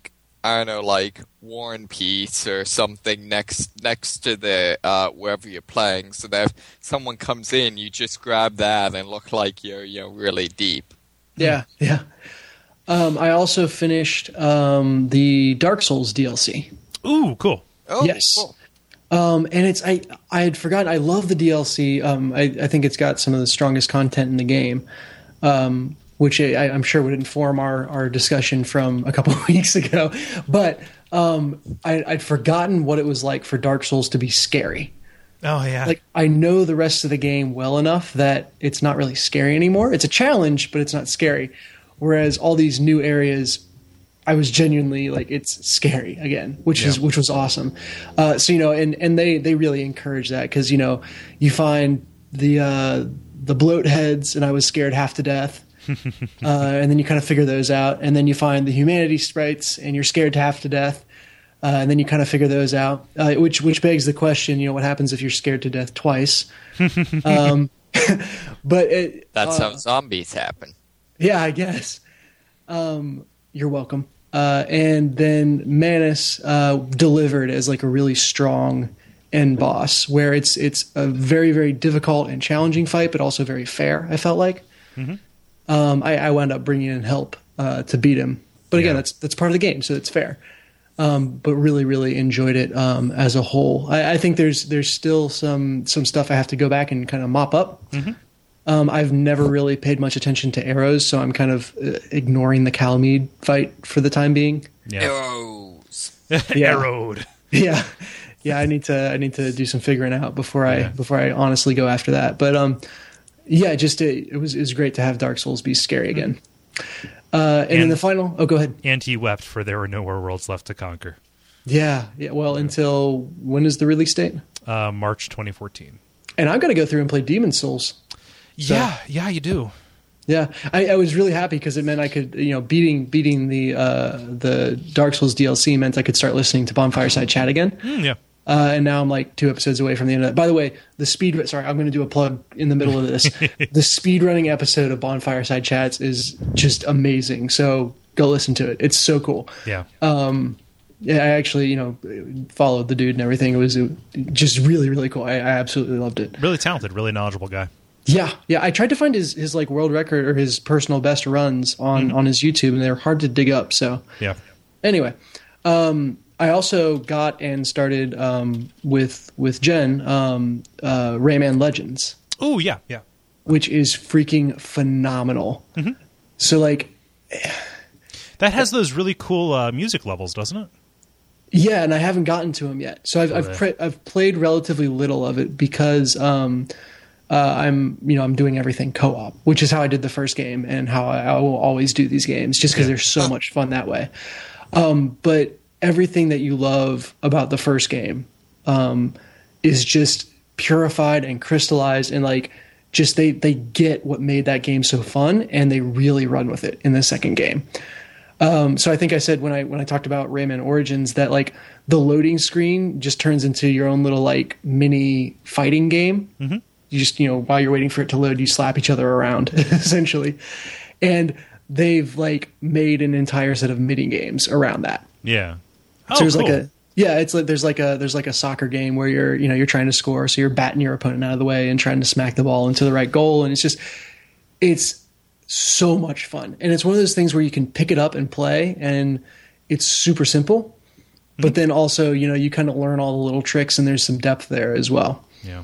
War and Peace or something next to the wherever you're playing, so that if someone comes in, you just grab that and look like you're really deep. yeah. I also finished the Dark Souls DLC. Ooh, cool. Oh, Yes. cool. And it's I had forgotten. I love the DLC. I think it's got some of the strongest content in the game, which I'm sure would inform our discussion from a couple of weeks ago. But I'd forgotten what it was like for Dark Souls to be scary. Oh yeah. Like, I know the rest of the game well enough that it's not really scary anymore. It's a challenge, but it's not scary. Whereas all these new areas, I was genuinely like, it's scary again, which was awesome. So and they really encourage that, because you find the bloat heads, and I was scared half to death. And then you kind of figure those out, and then you find the humanity sprites, and you're scared to half to death. And then you kind of figure those out, which begs the question, what happens if you're scared to death twice? But that's how zombies happen. Yeah, I guess. You're welcome. And then Manus delivered as like a really strong end boss, where it's a very, very difficult and challenging fight, but also very fair, I felt like. Mm-hmm. I wound up bringing in help to beat him. But again, that's part of the game, so it's fair. But really, really enjoyed it as a whole. I think there's still some stuff I have to go back and kind of mop up. Mm-hmm. I've never really paid much attention to arrows, so I'm kind of ignoring the Calamide fight for the time being. Yeah. Arrows. Arrowed. Yeah. I need to do some figuring out before I honestly go after that. But it was great to have Dark Souls be scary again. And then the final. Oh, go ahead. And he wept, for there were no more worlds left to conquer. Yeah. Well, until when is the release date? March 2014. And I'm going to go through and play Demon's Souls. So, yeah, you do. Yeah, I was really happy because it meant I could, beating the Dark Souls DLC meant I could start listening to Bonfireside Chat again. Yeah. And now I'm like 2 episodes away from the end of that. By the way, sorry, I'm going to do a plug in the middle of this. The speedrunning episode of Bonfireside Chats is just amazing. So go listen to it. It's so cool. Yeah. I actually, followed the dude and everything. It was just really, really cool. I absolutely loved it. Really talented, really knowledgeable guy. Yeah. I tried to find his like world record or his personal best runs on his YouTube, and they're hard to dig up. So yeah. Anyway, I also got and started with Jen Rayman Legends. Oh yeah. Which is freaking phenomenal. Mm-hmm. So like, that has those really cool music levels, doesn't it? Yeah, and I haven't gotten to them yet. So I've played relatively little of it because I'm doing everything co-op, which is how I did the first game and how I will always do these games, just because they're so much fun that way. But everything that you love about the first game is just purified and crystallized, and like just they get what made that game so fun, and they really run with it in the second game. So I think I said when I talked about Rayman Origins that like the loading screen just turns into your own little like mini fighting game. Mm-hmm. You just, while you're waiting for it to load, you slap each other around essentially. And they've like made an entire set of mini games around that. Yeah. So there's cool. It's like there's like a soccer game where you're trying to score, so you're batting your opponent out of the way and trying to smack the ball into the right goal, and it's so much fun. And it's one of those things where you can pick it up and play, and it's super simple. But then also, you kind of learn all the little tricks, and there's some depth there as well. Yeah.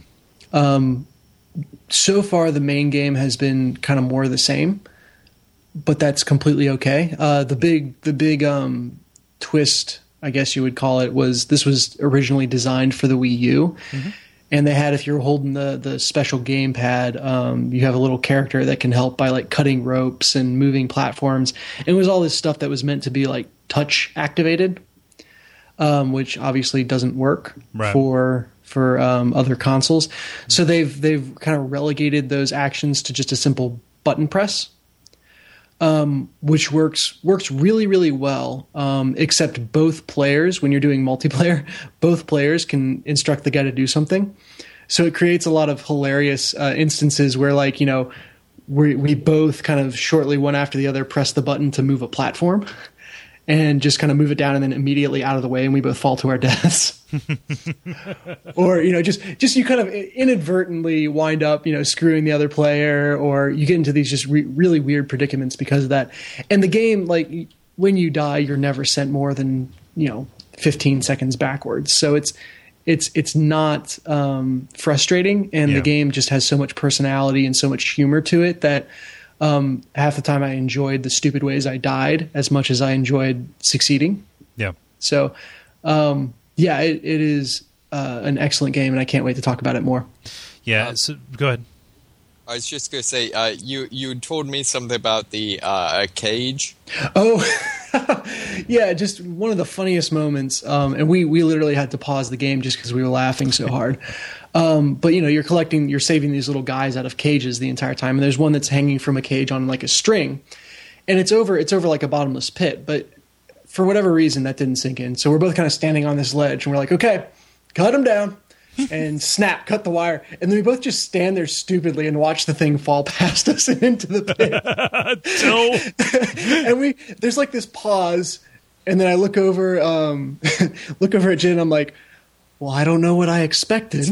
So far, the main game has been kind of more of the same, but that's completely okay. The big twist, I guess you would call it, was this was originally designed for the Wii U. Mm-hmm. And they had, if you're holding the special gamepad, you have a little character that can help by like cutting ropes and moving platforms. And it was all this stuff that was meant to be like touch activated, which obviously doesn't work for other consoles. So they've kind of relegated those actions to just a simple button press, which works really, really well. Except both players, when you're doing multiplayer, both players can instruct the guy to do something. So it creates a lot of hilarious instances where, like, we both kind of shortly one after the other press the button to move a platform, and just kind of move it down and then immediately out of the way, and we both fall to our deaths. Or, just you kind of inadvertently wind up, screwing the other player, or you get into these just really weird predicaments because of that. And the game, like, when you die, you're never sent more than, 15 seconds backwards. So it's not frustrating, and Yeah. the game just has so much personality and so much humor to it that half the time I enjoyed the stupid ways I died as much as I enjoyed succeeding. Yeah. So, yeah, it is an excellent game, and I can't wait to talk about it more. Yeah. So, go ahead. I was just going to say, you told me something about the cage. Oh, yeah, just one of the funniest moments. And we literally had to pause the game just because we were laughing so hard. But you're saving these little guys out of cages the entire time, and there's one that's hanging from a cage on like a string, and it's over like a bottomless pit. But for whatever reason, that didn't sink in. So we're both kind of standing on this ledge, and we're like, okay, cut him down. And snap, cut the wire. And then we both just stand there stupidly and watch the thing fall past us and into the pit. And there's like this pause, and then I look over at Jen, and I'm like, well, I don't know what I expected.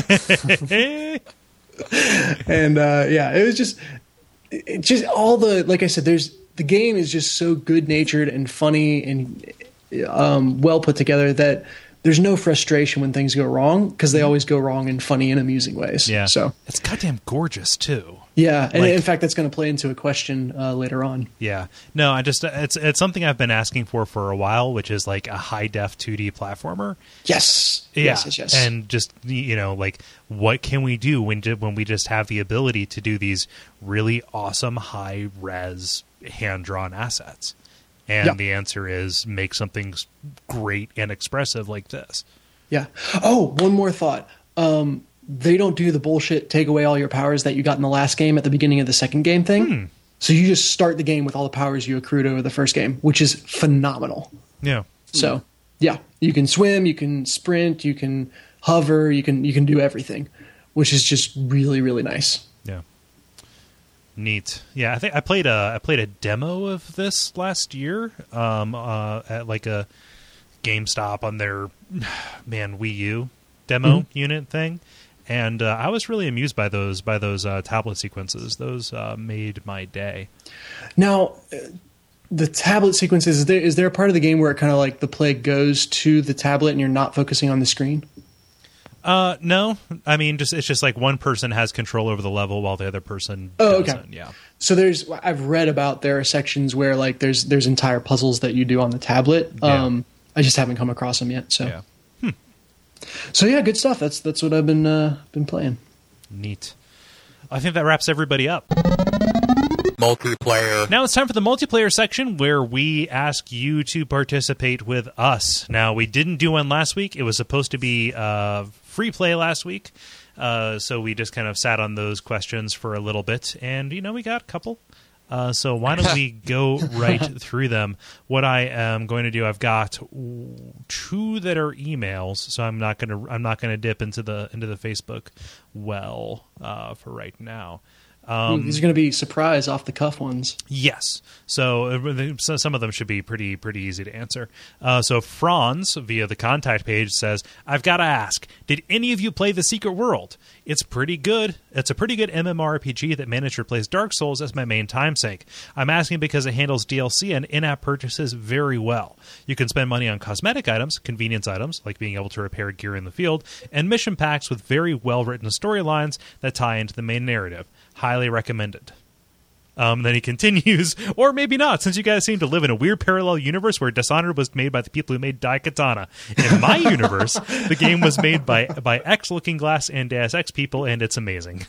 And yeah, it was just all the, like I said, the game is just so good natured and funny and well put together that there's no frustration when things go wrong, because they always go wrong in funny and amusing ways. Yeah. So It's goddamn gorgeous too. yeah, and Like- in fact, that's going to play into a question later on. Yeah. No, it's something I've been asking for a while, which is like a high def 2D platformer. Yes. Yeah. Yes. And just, like, what can we do when we just have the ability to do these really awesome high res hand drawn assets? And Yeah. the answer is make something great and expressive like this. Yeah. Oh, one more thought. They don't do the bullshit take away all your powers that you got in the last game at the beginning of the second game thing. So you just start the game with all the powers you accrued over the first game, which is phenomenal. Yeah. So yeah, you can swim, you can sprint, you can hover, you can do everything, which is just really, really nice. Yeah. Neat. Yeah, I think I played a demo of this last year at like a GameStop on their Wii U demo unit thing, and I was really amused by those tablet sequences. Those made my day. Now, the tablet sequences, is there a part of the game where it kind of like the play goes to the tablet and you're not focusing on the screen? No, I mean, it's just like one person has control over the level while the other person Oh, doesn't. okay. Yeah. So I've read about there are sections where like there's entire puzzles that you do on the tablet. Yeah. I just haven't come across them yet. So Yeah. So yeah, good stuff. That's what I've been playing. Neat. I think that wraps everybody up. Multiplayer. Now it's time for the multiplayer section where we ask you to participate with us. Now, we didn't do one last week. It was supposed to be free play last week. So we just kind of sat on those questions for a little bit. And, we got a couple. So why don't we go right through them? What I am going to do, I've got two that are emails, so I'm not going to dip into the Facebook well for right now. These are going to be surprise off the cuff ones. Yes. So some of them should be pretty easy to answer. So Franz, via the contact page, says, I've got to ask, did any of you play The Secret World? It's pretty good. It's a pretty good MMORPG that managed to replace Dark Souls as my main time sink. I'm asking because it handles DLC and in-app purchases very well. You can spend money on cosmetic items, convenience items, like being able to repair gear in the field, and mission packs with very well-written storylines that tie into the main narrative. Highly recommended. Then he continues, or maybe not, since you guys seem to live in a weird parallel universe where Dishonored was made by the people who made Daikatana. In my universe, the game was made by X Looking Glass and Deus Ex people, and it's amazing.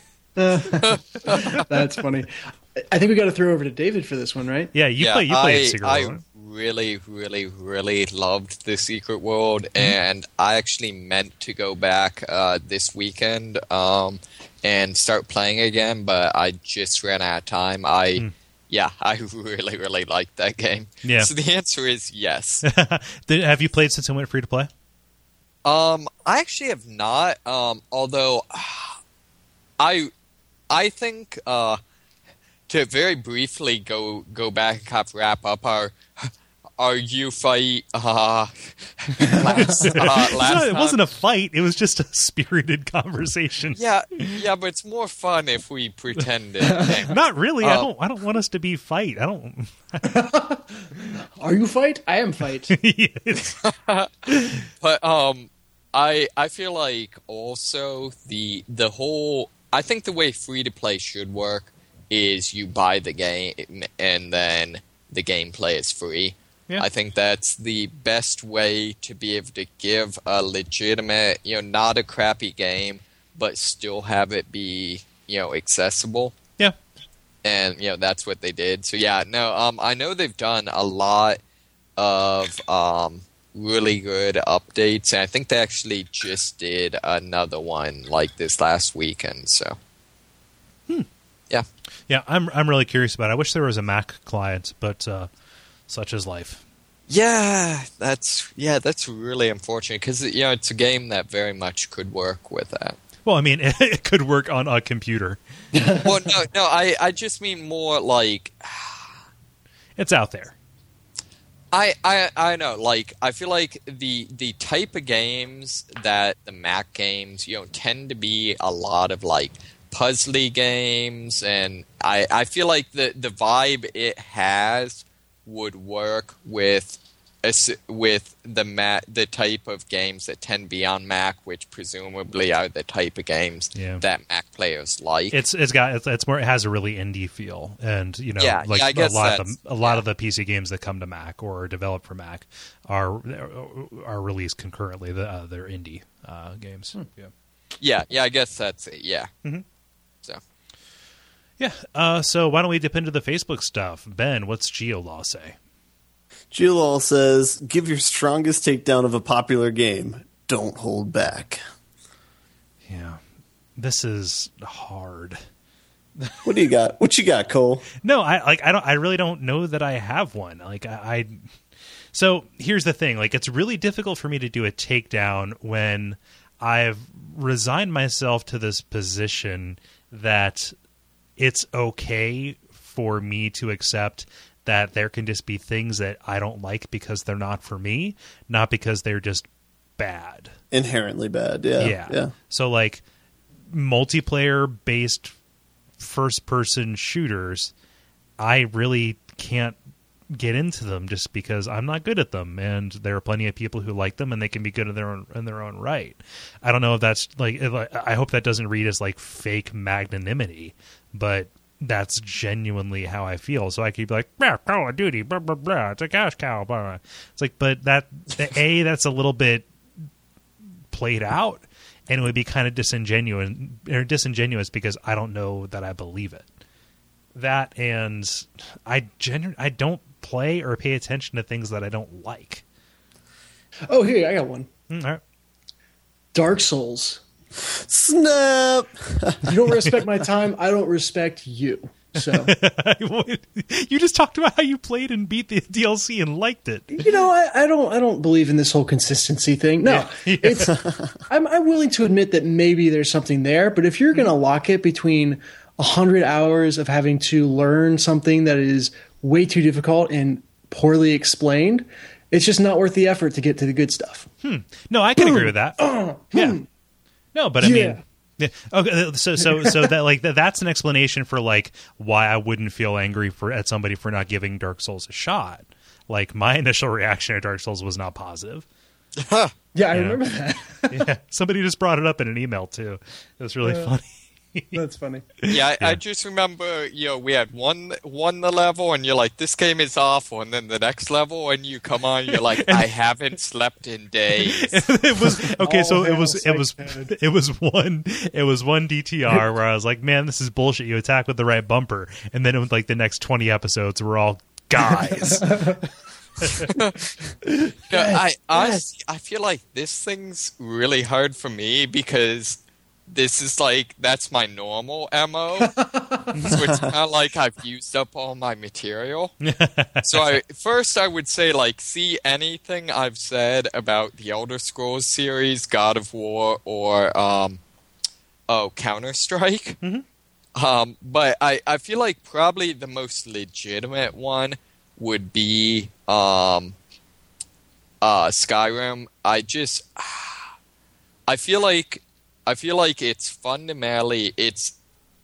That's funny. I think we got to throw over to David for this one, right? Yeah, you played Secret I World. really, really, really loved The Secret World, and I actually meant to go back this weekend and start playing again, but I just ran out of time. I really, really liked that game. Yeah. So the answer is yes. Have you played since it went free to play? I actually have not, although I think to very briefly go back and kind of wrap up our you fight last It time. wasn't a fight. It was just a spirited conversation. Yeah, but it's more fun if we pretend it. Not really. I don't want us to be fight. I don't. Are you fight? I am fight. But I feel like also the whole, I think the way free to play should work is you buy the game and then the gameplay is free. Yeah. I think that's the best way to be able to give a legitimate, not a crappy game, but still have it be, accessible. Yeah. And, that's what they did. So, yeah, no, I know they've done a lot of really good updates. And I think they actually just did another one like this last weekend. So, yeah. Yeah, I'm really curious about it. I wish there was a Mac client, but such is life. Yeah, that's really unfortunate because, it's a game that very much could work with that. Well, I mean, it could work on a computer. Well, no, I just mean more like... It's out there. I know, like, I feel like the type of games that the Mac games, tend to be a lot of, like, puzzly games, and I feel like the vibe it has would work with the type of games that tend to be on Mac, which presumably are the type of games that Mac players like. It's more, it has a really indie feel, and I guess a lot of the PC games that come to Mac or are developed for Mac are released concurrently. They're indie games. Yeah, I guess that's it. Yeah. Mm-hmm. So. Yeah. So why don't we dip into the Facebook stuff? Ben, what's GeoLaw say? GeoLaw says, give your strongest takedown of a popular game. Don't hold back. Yeah. This is hard. What do you got? What you got, Cole? No, I really don't know that I have one. So here's the thing. Like, it's really difficult for me to do a takedown when I've resigned myself to this position that it's okay for me to accept that there can just be things that I don't like because they're not for me, not because they're just bad. Inherently bad, yeah. So, like, multiplayer-based first-person shooters, I really can't get into them just because I'm not good at them, and there are plenty of people who like them, and they can be good in their own right. I don't know if that's, like, I hope that doesn't read as, like, fake magnanimity, but that's genuinely how I feel. So I could be like, Call of Duty, blah, blah, blah, it's a cash cow, blah, blah. It's like, but that's a little bit played out, and it would be kind of disingenuous because I don't know that I believe it. That, and I don't play or pay attention to things that I don't like. Oh, here, I got one. All right. Dark Souls. Snap! You don't respect my time, I don't respect you. So you just talked about how you played and beat the DLC and liked it. I don't believe in this whole consistency thing. No, it's I'm willing to admit that maybe there's something there, but if you're going to lock it between 100 hours of having to learn something that is way too difficult and poorly explained, it's just not worth the effort to get to the good stuff. No, I can agree with that. Yeah. No, but I mean, yeah. Okay, so that, like, that's an explanation for, like, why I wouldn't feel angry at somebody for not giving Dark Souls a shot. Like, my initial reaction to Dark Souls was not positive. Yeah, I remember that. Yeah, somebody just brought it up in an email too. It was really funny. That's funny. Yeah, I just remember, we had won the level, and you're like, this game is awful, and then the next level, and you come on, you're like, I haven't slept in days. It was okay. So it was one DTR where I was like, man, this is bullshit. You attack with the right bumper, and then it was like the next 20 episodes were all guys. I feel like this thing's really hard for me because this is like, that's my normal MO. So it's kind of like I've used up all my material. So first I would say, like, see anything I've said about the Elder Scrolls series, God of War, or Counter-Strike. Mm-hmm. But I feel like probably the most legitimate one would be Skyrim. I feel like it's fundamentally it's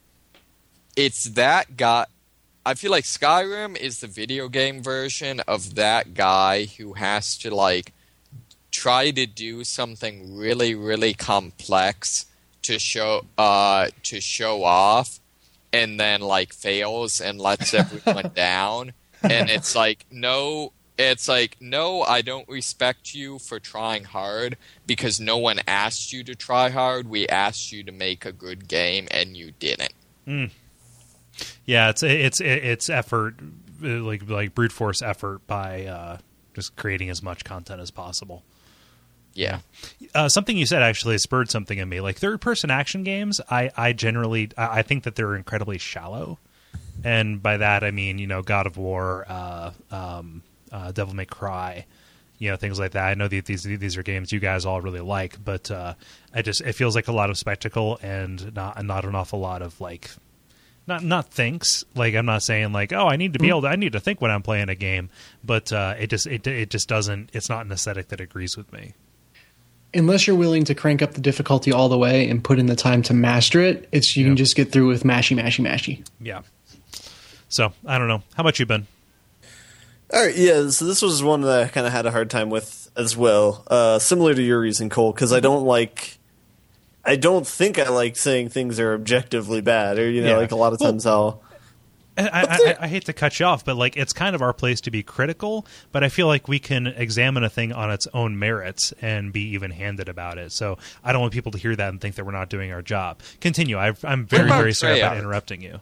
that guy. I feel like Skyrim is the video game version of that guy who has to, like, try to do something really, really complex to show off, and then like fails and lets everyone down. And it's like, no, I don't respect you for trying hard because no one asked you to try hard. We asked you to make a good game, and you didn't. Yeah, it's effort, like brute force effort by just creating as much content as possible. Yeah. Something you said actually spurred something in me. Like third-person action games, I generally think that they're incredibly shallow, and by that I mean God of War, Devil May Cry, things like that. I know that these are games you guys all really like, but it feels like a lot of spectacle and not an awful lot of like. Not thinks. Like I'm not saying like, oh, I need to think when I'm playing a game, but it just doesn't. It's not an aesthetic that agrees with me. Unless you're willing to crank up the difficulty all the way and put in the time to master it, you can just get through with mashy. Yeah. So I don't know. How about you, Ben? All right, yeah. So this was one that I kind of had a hard time with as well. Similar to your reason, Cole, because I don't think I like saying things are objectively bad, or like a lot of times I hate to cut you off, but like it's kind of our place to be critical, but I feel like we can examine a thing on its own merits and be even-handed about it. So I don't want people to hear that and think that we're not doing our job. Continue. I'm very sorry about interrupting you.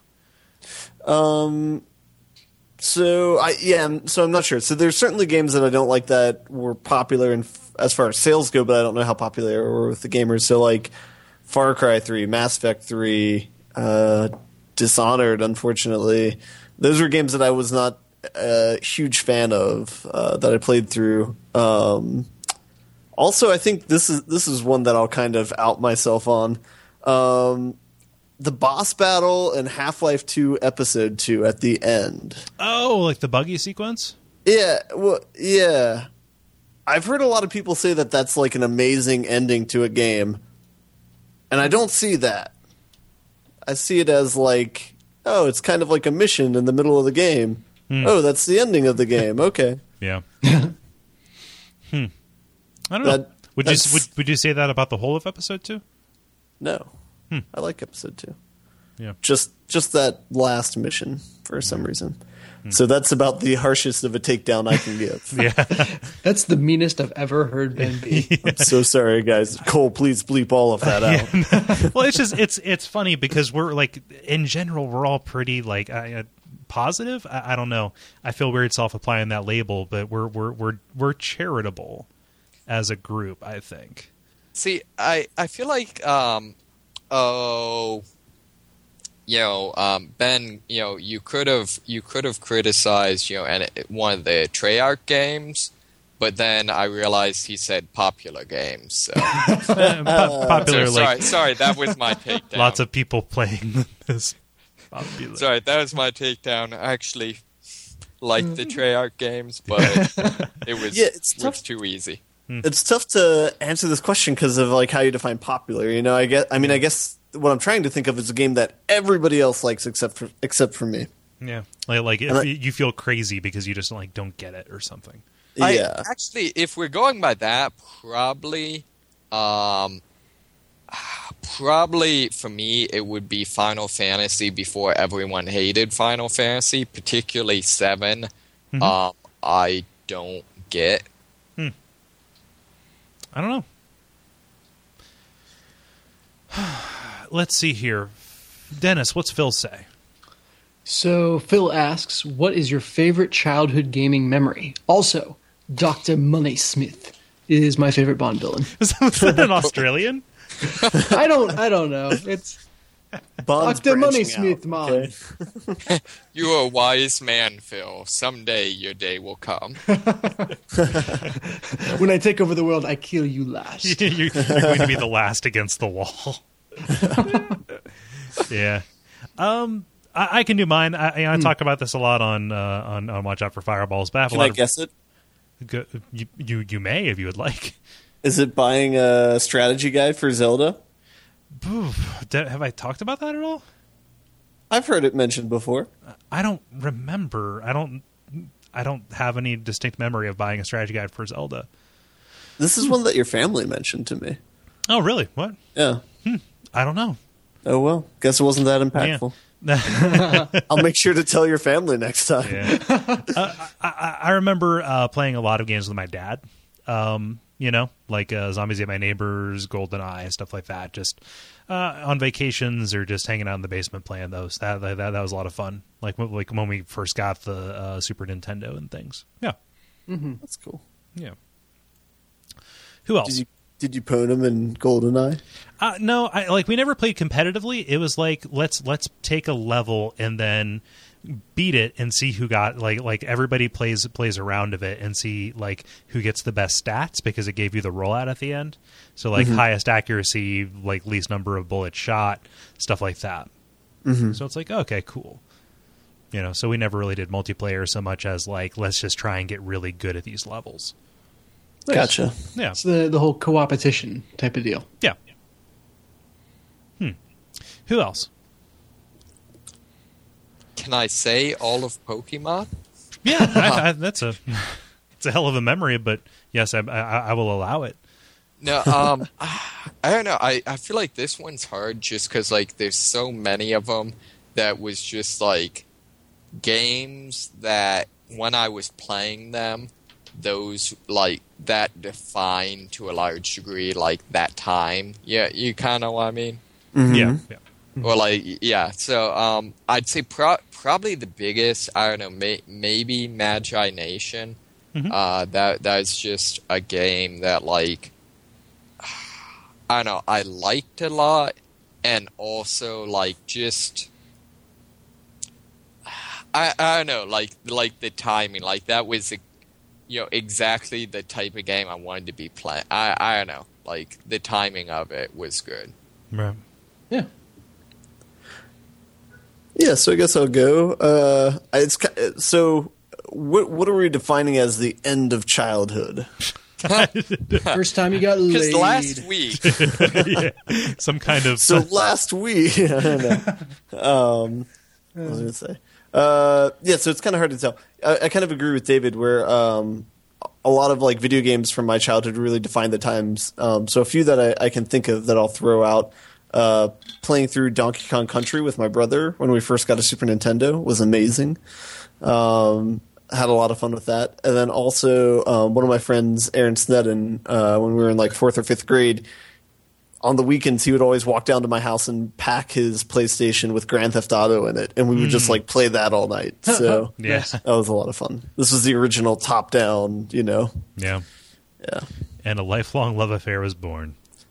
So I'm not sure. So there's certainly games that I don't like that were popular as far as sales go, but I don't know how popular they were with the gamers. So like Far Cry 3, Mass Effect 3, Dishonored, unfortunately. Those were games that I was not a huge fan of that I played through. Also, I think this is one that I'll kind of out myself on. The boss battle in Half-Life 2 Episode 2 at the end. Oh, like the buggy sequence? Yeah, well, yeah. I've heard a lot of people say that that's like an amazing ending to a game, and I don't see that. I see it as like, oh, it's kind of like a mission in the middle of the game. Oh, that's the ending of the game. Okay. Yeah. I don't know. Would you say that about the whole of Episode 2? No. I like Episode 2. Yeah. Just that last mission for some reason. So that's about the harshest of a takedown I can give. Yeah. That's the meanest I've ever heard Ben be. I'm so sorry, guys. Cole, please bleep all of that out. Well, it's funny because we're like, in general, we're all pretty like positive. I don't know. I feel weird self-applying that label, but we're charitable as a group, I think. See, I feel like Ben, you could have criticized, one of the Treyarch games, but then I realized he said popular games. So. Popular, sorry, that was my takedown. Lots of people playing this. Popular. Sorry, that was my takedown. I actually liked the Treyarch games, but it was too easy. It's tough to answer this question because of like how you define popular. I guess what I'm trying to think of is a game that everybody else likes except for me. Yeah, like if you feel crazy because you just like don't get it or something. Yeah, actually, if we're going by that, probably for me it would be Final Fantasy before everyone hated Final Fantasy, particularly 7. Mm-hmm. I don't get. I don't know. Let's see here. Dennis, what's Phil say? So Phil asks, what is your favorite childhood gaming memory? Also, Dr. Moneysmith is my favorite Bond villain. Was that an Australian? I don't know. It's Bond's Dr. branching Moneysmith, out, man. okay? You're a wise man, Phil. Someday your day will come. When I take over the world, I kill you last. You're going to be the last against the wall. Yeah. I can do mine. I talk about this a lot on Watch Out for Fireballs. But Can I guess it? You may if you would like. Is it buying a strategy guide for Zelda? Have I talked about that at all? I've heard it mentioned before. I don't remember. I don't have any distinct memory of buying a strategy guide for Zelda. This is one that your family mentioned to me. Oh, really? What? Yeah. I don't know. Oh, well. Guess it wasn't that impactful. I'll make sure to tell your family next time. Yeah. I remember playing a lot of games with my dad. Like Zombies Ate My Neighbors, GoldenEye, stuff like that. Just on vacations or just hanging out in the basement playing those. That was a lot of fun. Like when we first got the Super Nintendo and things. Yeah. Mm-hmm. That's cool. Yeah. Who else? Did you pwn him in GoldenEye? No, we never played competitively. It was like let's take a level and then beat it and see who got like everybody plays a round of it and see like who gets the best stats because it gave you the rollout at the end. So like highest accuracy, like least number of bullets shot, stuff like that. Mm-hmm. So it's like, okay, cool. So we never really did multiplayer so much as like let's just try and get really good at these levels. Nice. Gotcha. Yeah. It's the whole co-opetition type of deal. Yeah. Who else? Can I say all of Pokemon? Yeah, it's a hell of a memory, but yes, I will allow it. No, I don't know. I feel like this one's hard just because like there's so many of them that was just like games that when I was playing them, those like that defined to a large degree like that time. Yeah, you kind of know what I mean. Mm-hmm. Yeah. Or like, yeah. So I'd say probably the biggest. I don't know. Maybe Magi Nation. Mm-hmm. That's just a game that like I don't know. I liked a lot, and also like just I don't know. Like the timing. Like that was exactly the type of game I wanted to be playing. I don't know. Like the timing of it was good. Right. Yeah. Yeah, so I guess I'll go. So what are we defining as the end of childhood? First time you got Because laid. last week, Yeah. Some kind of So last week, I don't know. What was I going to say? So it's kind of hard to tell. I kind of agree with David where a lot of like video games from my childhood really define the times. So a few that I can think of that I'll throw out. Playing through Donkey Kong Country with my brother when we first got a Super Nintendo was amazing. Had a lot of fun with that. And then also one of my friends, Aaron Snedden, when we were in like 4th or 5th grade, on the weekends he would always walk down to my house and pack his PlayStation with Grand Theft Auto in it, and we would just like play that all night. So Yeah. that was a lot of fun. This was the original top-down, Yeah. Yeah. And a lifelong love affair was born.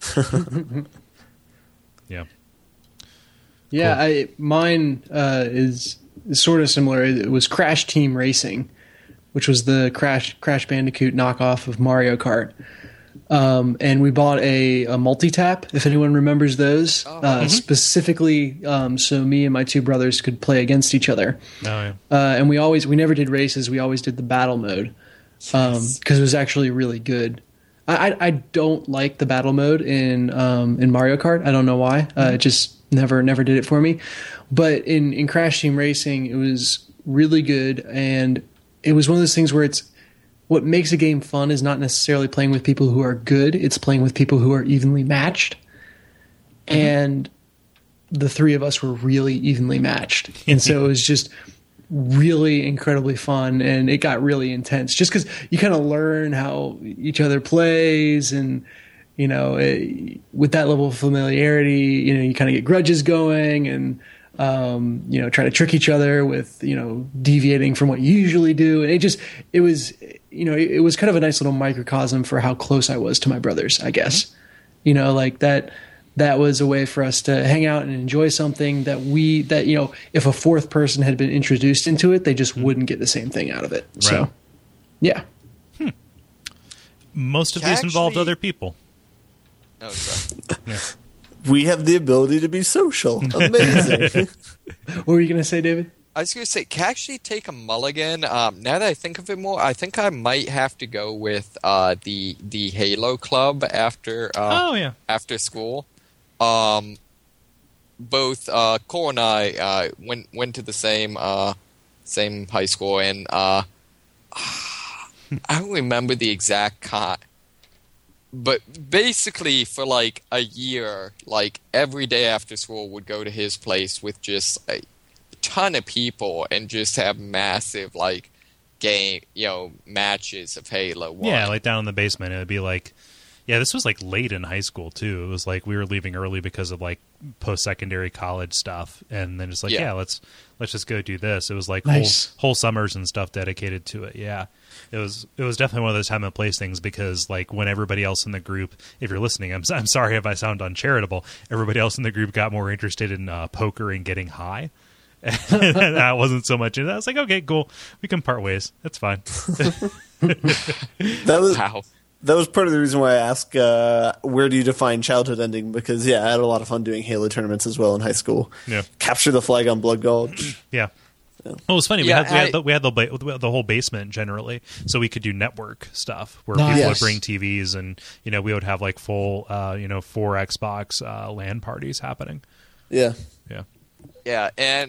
Yeah. Yeah, Cool. mine is sort of similar. It was Crash Team Racing, which was the Crash Bandicoot knockoff of Mario Kart. And we bought a multi-tap, if anyone remembers those, specifically so me and my two brothers could play against each other. Oh, yeah. And we never did races. We always did the battle mode because it was actually really good. I don't like the battle mode in Mario Kart. I don't know why. It just never did it for me. But in Crash Team Racing, it was really good, and it was one of those things where it's what makes a game fun is not necessarily playing with people who are good. It's playing with people who are evenly matched. And the three of us were really evenly matched, and so it was just really incredibly fun, and it got really intense just because you kind of learn how each other plays, and with that level of familiarity, you kind of get grudges going, and try to trick each other with deviating from what you usually do, and it was kind of a nice little microcosm for how close I was to my brothers, I guess. Like that was a way for us to hang out and enjoy something that if a fourth person had been introduced into it, they just wouldn't get the same thing out of it. Right. So, yeah. Most of these involved other people. oh, sorry. Yeah. We have the ability to be social. Amazing. What were you going to say, David? I was going to say, can I actually take a mulligan? Now that I think of it more, I think I might have to go with the Halo Club after after school. Both Cole and I went to the same high school, and I don't remember the exact but basically for like a year, like every day after school would go to his place with just a ton of people and just have massive like game, matches of Halo 1. Yeah, like down in the basement. It would be like, yeah, this was like late in high school too. It was like we were leaving early because of like post-secondary college stuff, and then it's like, yeah, let's just go do this. It was like Nice. whole summers and stuff dedicated to it. Yeah, it was definitely one of those time and place things, because like when everybody else in the group, if you're listening, I'm sorry if I sound uncharitable, everybody else in the group got more interested in poker and getting high. And I wasn't so much into that. I was like, okay, cool, we can part ways. That's fine. Wow. That was part of the reason why I asked, where do you define childhood ending? Because, yeah, I had a lot of fun doing Halo tournaments as well in high school. Yeah. Capture the flag on Blood Gulch. Yeah. Well, it was funny. Yeah, we had the whole basement generally, so we could do network stuff where Nice. people would bring TVs, and we would have like full 4 Xbox LAN parties happening. Yeah. Yeah. Yeah, and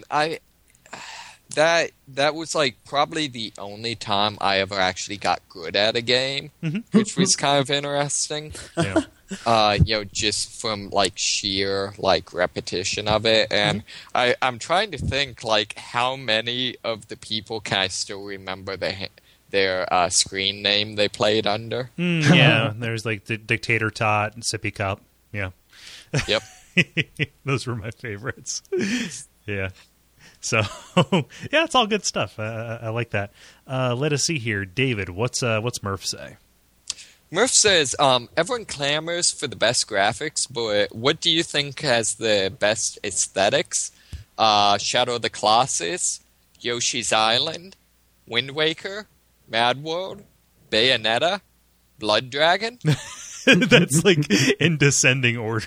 that was like probably the only time I ever actually got good at a game, which was kind of interesting. Yeah. Just from like sheer like repetition of it. And I'm trying to think like how many of the people can I still remember their screen name they played under. Yeah. There's like the Dictator Tot and Sippy Cup. Yeah. Yep. Those were my favorites. Yeah. So, yeah, it's all good stuff. I like that. Let us see here. David, what's Murph say? Murph says, everyone clamors for the best graphics, but what do you think has the best aesthetics? Shadow of the Colossus, Yoshi's Island, Wind Waker, Mad World, Bayonetta, Blood Dragon? That's like in descending order.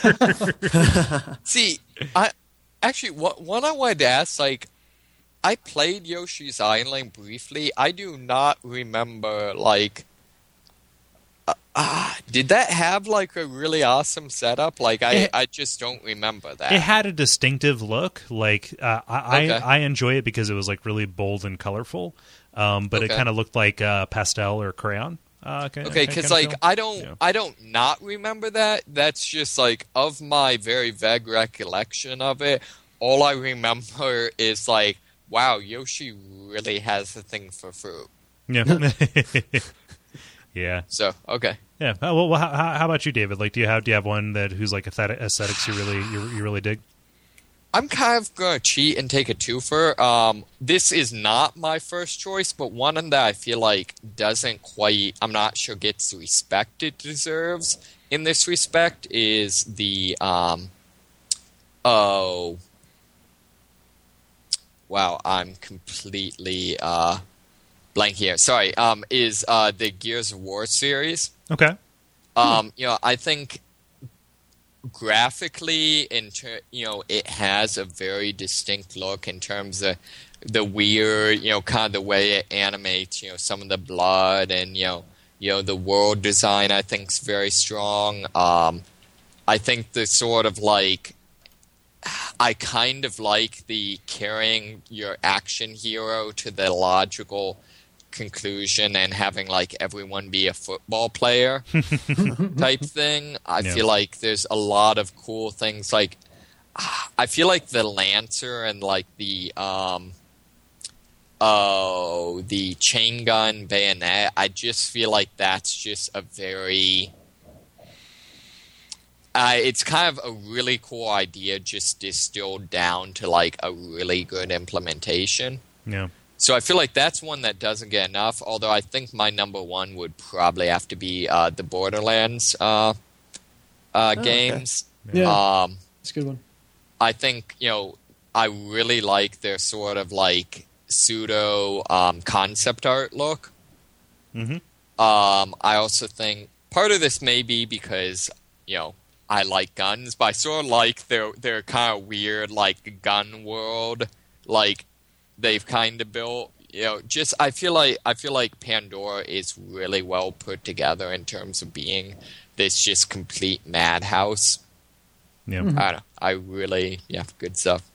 See, one I wanted to ask, like, I played Yoshi's Island briefly. I do not remember, like, did that have, like, a really awesome setup? Like, I just don't remember that. It had a distinctive look. Like, I enjoy it because it was, like, really bold and colorful. But it kind of looked like pastel or crayon. Okay, because like I don't not remember that. That's just like of my very vague recollection of it. All I remember is like, wow, Yoshi really has a thing for fruit. Yeah, yeah. So okay, yeah. Well, how about you, David? Like, do you have one who's like aesthetics you really dig? I'm kind of going to cheat and take a twofer. This is not my first choice, but one that I feel like doesn't quite, I'm not sure gets the respect it deserves in this respect is the, wow, I'm completely blank here. Sorry, is the Gears of War series. Okay. I think graphically, it has a very distinct look in terms of the weird, kind of the way it animates, some of the blood and, the world design I think is very strong. I think the sort of like, I kind of like the carrying your action hero to the logical conclusion and having like everyone be a football player type thing. I feel like there's a lot of cool things. Like I feel like the Lancer and like the chain gun bayonet, I just feel like that's just a very it's kind of a really cool idea just distilled down to like a really good implementation. Yeah. So I feel like that's one that doesn't get enough, although I think my number one would probably have to be the Borderlands games. Okay. Yeah, that's a good one. I think, I really like their sort of like pseudo concept art look. Mm-hmm. I also think part of this may be because, I like guns, but I sort of like their kind of weird like gun world, like they've kind of built, I feel like Pandora is really well put together in terms of being this just complete madhouse. Yeah. I don't know. I really, good stuff.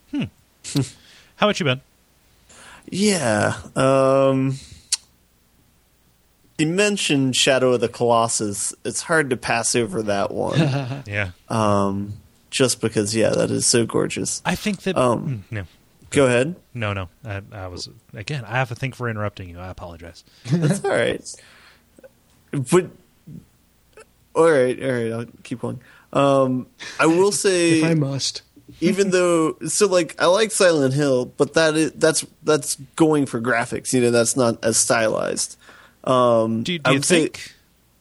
How about you, Ben? Yeah. You mentioned Shadow of the Colossus. It's hard to pass over that one. Yeah. Just because, that is so gorgeous. I think that... no. Go ahead. No. I was... Again, I have to think for interrupting you. I apologize. That's all right. But... All right. I'll keep going. I will say... If I must. Even though... So, like, I like Silent Hill, but that's going for graphics. You know, that's not as stylized. Do you think...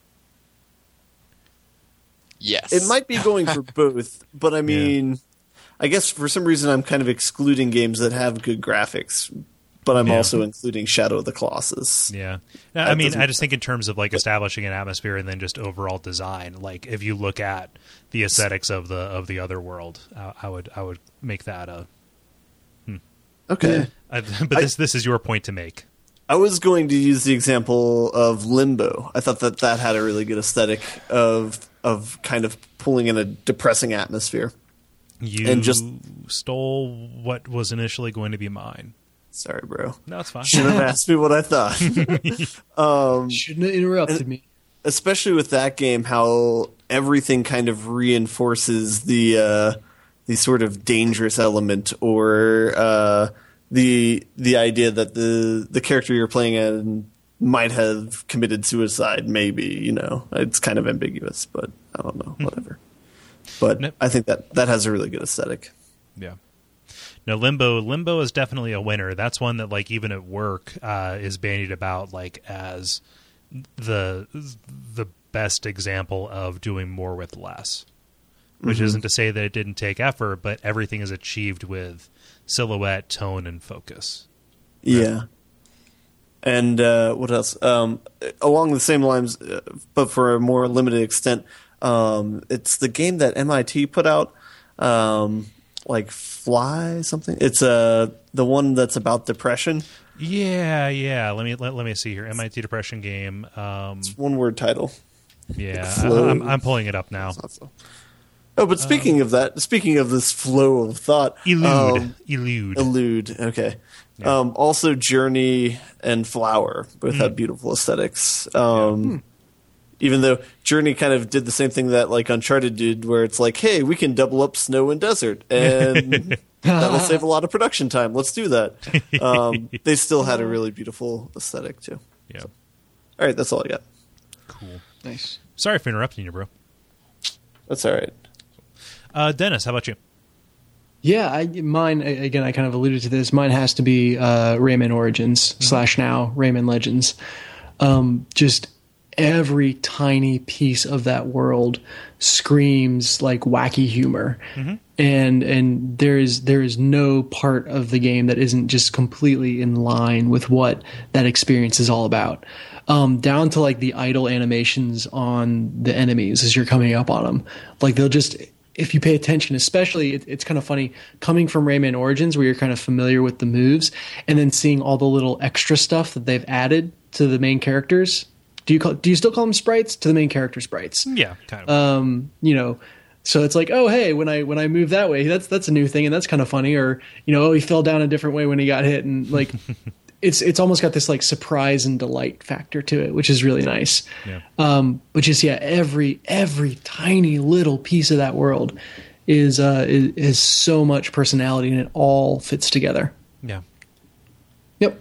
Yes. It might be going for both, but I mean, I guess for some reason I'm kind of excluding games that have good graphics, but I'm also including Shadow of the Colossus. Yeah. No, I mean, I just think in terms of like establishing an atmosphere and then just overall design, like if you look at the aesthetics of the other world, I would make that a... Okay. But this is your point to make. I was going to use the example of Limbo. I thought that had a really good aesthetic of kind of pulling in a depressing atmosphere. You stole what was initially going to be mine. Sorry, bro. No, it's fine. Should have asked me what I thought. Shouldn't have interrupted me. Especially with that game, how everything kind of reinforces the sort of dangerous element or the idea that the character you're playing in might have committed suicide. Maybe, you know, it's kind of ambiguous, but I don't know, whatever. But I think that has a really good aesthetic. Yeah. No, Limbo is definitely a winner. That's one that, like, even at work, is bandied about like as the best example of doing more with less. Which isn't to say that it didn't take effort, but everything is achieved with silhouette, tone, and focus. Yeah. And what else? Along the same lines, but for a more limited extent, it's the game that MIT put out, like Fly something. It's the one that's about depression. Yeah. Let me see here. MIT depression game. It's one word title. Yeah, I'm pulling it up now. Oh, but speaking of that, speaking of this flow of thought, Elude. Okay. Yeah. Also, Journey and Flower both have beautiful aesthetics. Even though Journey kind of did the same thing that like Uncharted did, where it's like, hey, we can double up snow and desert, and that'll save a lot of production time. Let's do that. They still had a really beautiful aesthetic too. Yeah. So. All right, that's all I got. Cool. Nice. Sorry for interrupting you, bro. That's all right. Dennis, how about you? Yeah, mine, again, I kind of alluded to this. Mine has to be Rayman Origins / now Rayman Legends. Just every tiny piece of that world screams like wacky humor. And there is no part of the game that isn't just completely in line with what that experience is all about. Down to like the idle animations on the enemies as you're coming up on them. Like they'll just... If you pay attention, especially, it's kind of funny coming from Rayman Origins where you're kind of familiar with the moves and then seeing all the little extra stuff that they've added to the main characters. Do you still call them sprites? To the main character sprites. Yeah, kind of. You know, so it's like, oh, hey, when I move that way, that's a new thing and that's kind of funny. Or, you know, oh, he fell down a different way when he got hit. And like, it's almost got this like surprise and delight factor to it, which is really nice. Yeah. But just every tiny little piece of that world is so much personality and it all fits together. Yeah. Yep.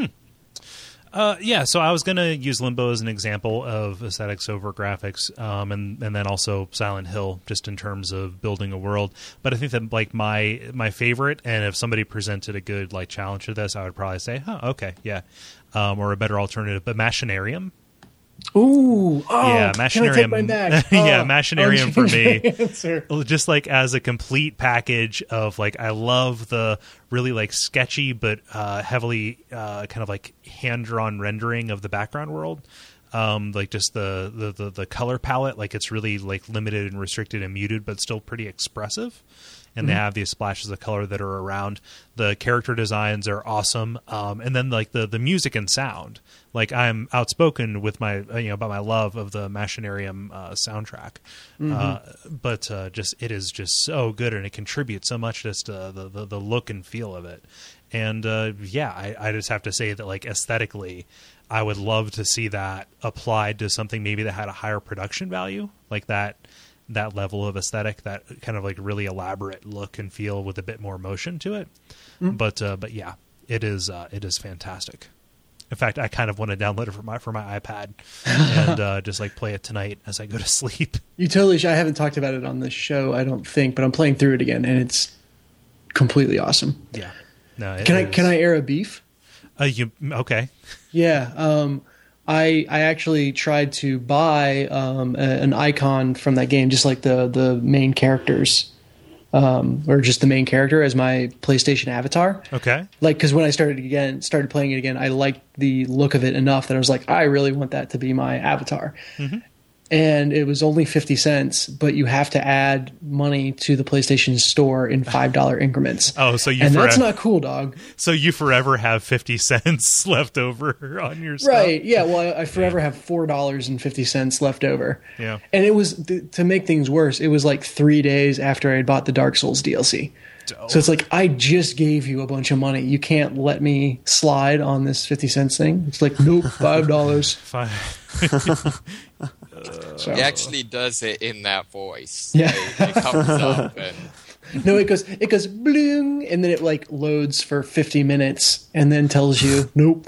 So I was going to use Limbo as an example of aesthetics over graphics, and then also Silent Hill, just in terms of building a world. But I think that like my favorite, and if somebody presented a good like challenge to this, I would probably say, okay, yeah, or a better alternative, but Machinarium. Ooh, yeah, Machinarium. Machinarium for me, just like as a complete package of like, I love the really like sketchy but heavily kind of like hand drawn rendering of the background world. Like just the color palette, like it's really like limited and restricted and muted, but still pretty expressive. And they have these splashes of color that are around. The character designs are awesome, and then like the music and sound. Like I'm outspoken with my about my love of the Machinarium soundtrack, but just it is just so good, and it contributes so much just to the look and feel of it. And I just have to say that like aesthetically, I would love to see that applied to something maybe that had a higher production value, like that level of aesthetic, that kind of like really elaborate look and feel with a bit more motion to it. But yeah, it is fantastic. In fact, I kind of want to download it for my iPad and just like play it tonight as I go to sleep. You totally should. I haven't talked about it on this show, I don't think, but I'm playing through it again, and it's completely awesome. Yeah. No. Can I air a beef? Okay. Yeah. I actually tried to buy an icon from that game, just like the main characters. Or just the main character as my PlayStation avatar. Okay. Like, because when I started playing it again, I liked the look of it enough that I was like, I really want that to be my avatar. Mm-hmm. And it was only 50 cents, but you have to add money to the PlayStation Store in $5 increments. Oh, so that's not cool, dog. So you forever have 50 cents left over on your stuff. Right? Yeah. Well, I forever have $4.50 left over. Yeah. And it was to make things worse. It was like 3 days after I had bought the Dark Souls DLC. Oh. So it's like, I just gave you a bunch of money. You can't let me slide on this 50 cents thing. It's like, nope, $5. Fine. So. He actually does it in that voice. Yeah. It comes up and No, it goes bling, and then it like loads for 50 minutes and then tells you, nope,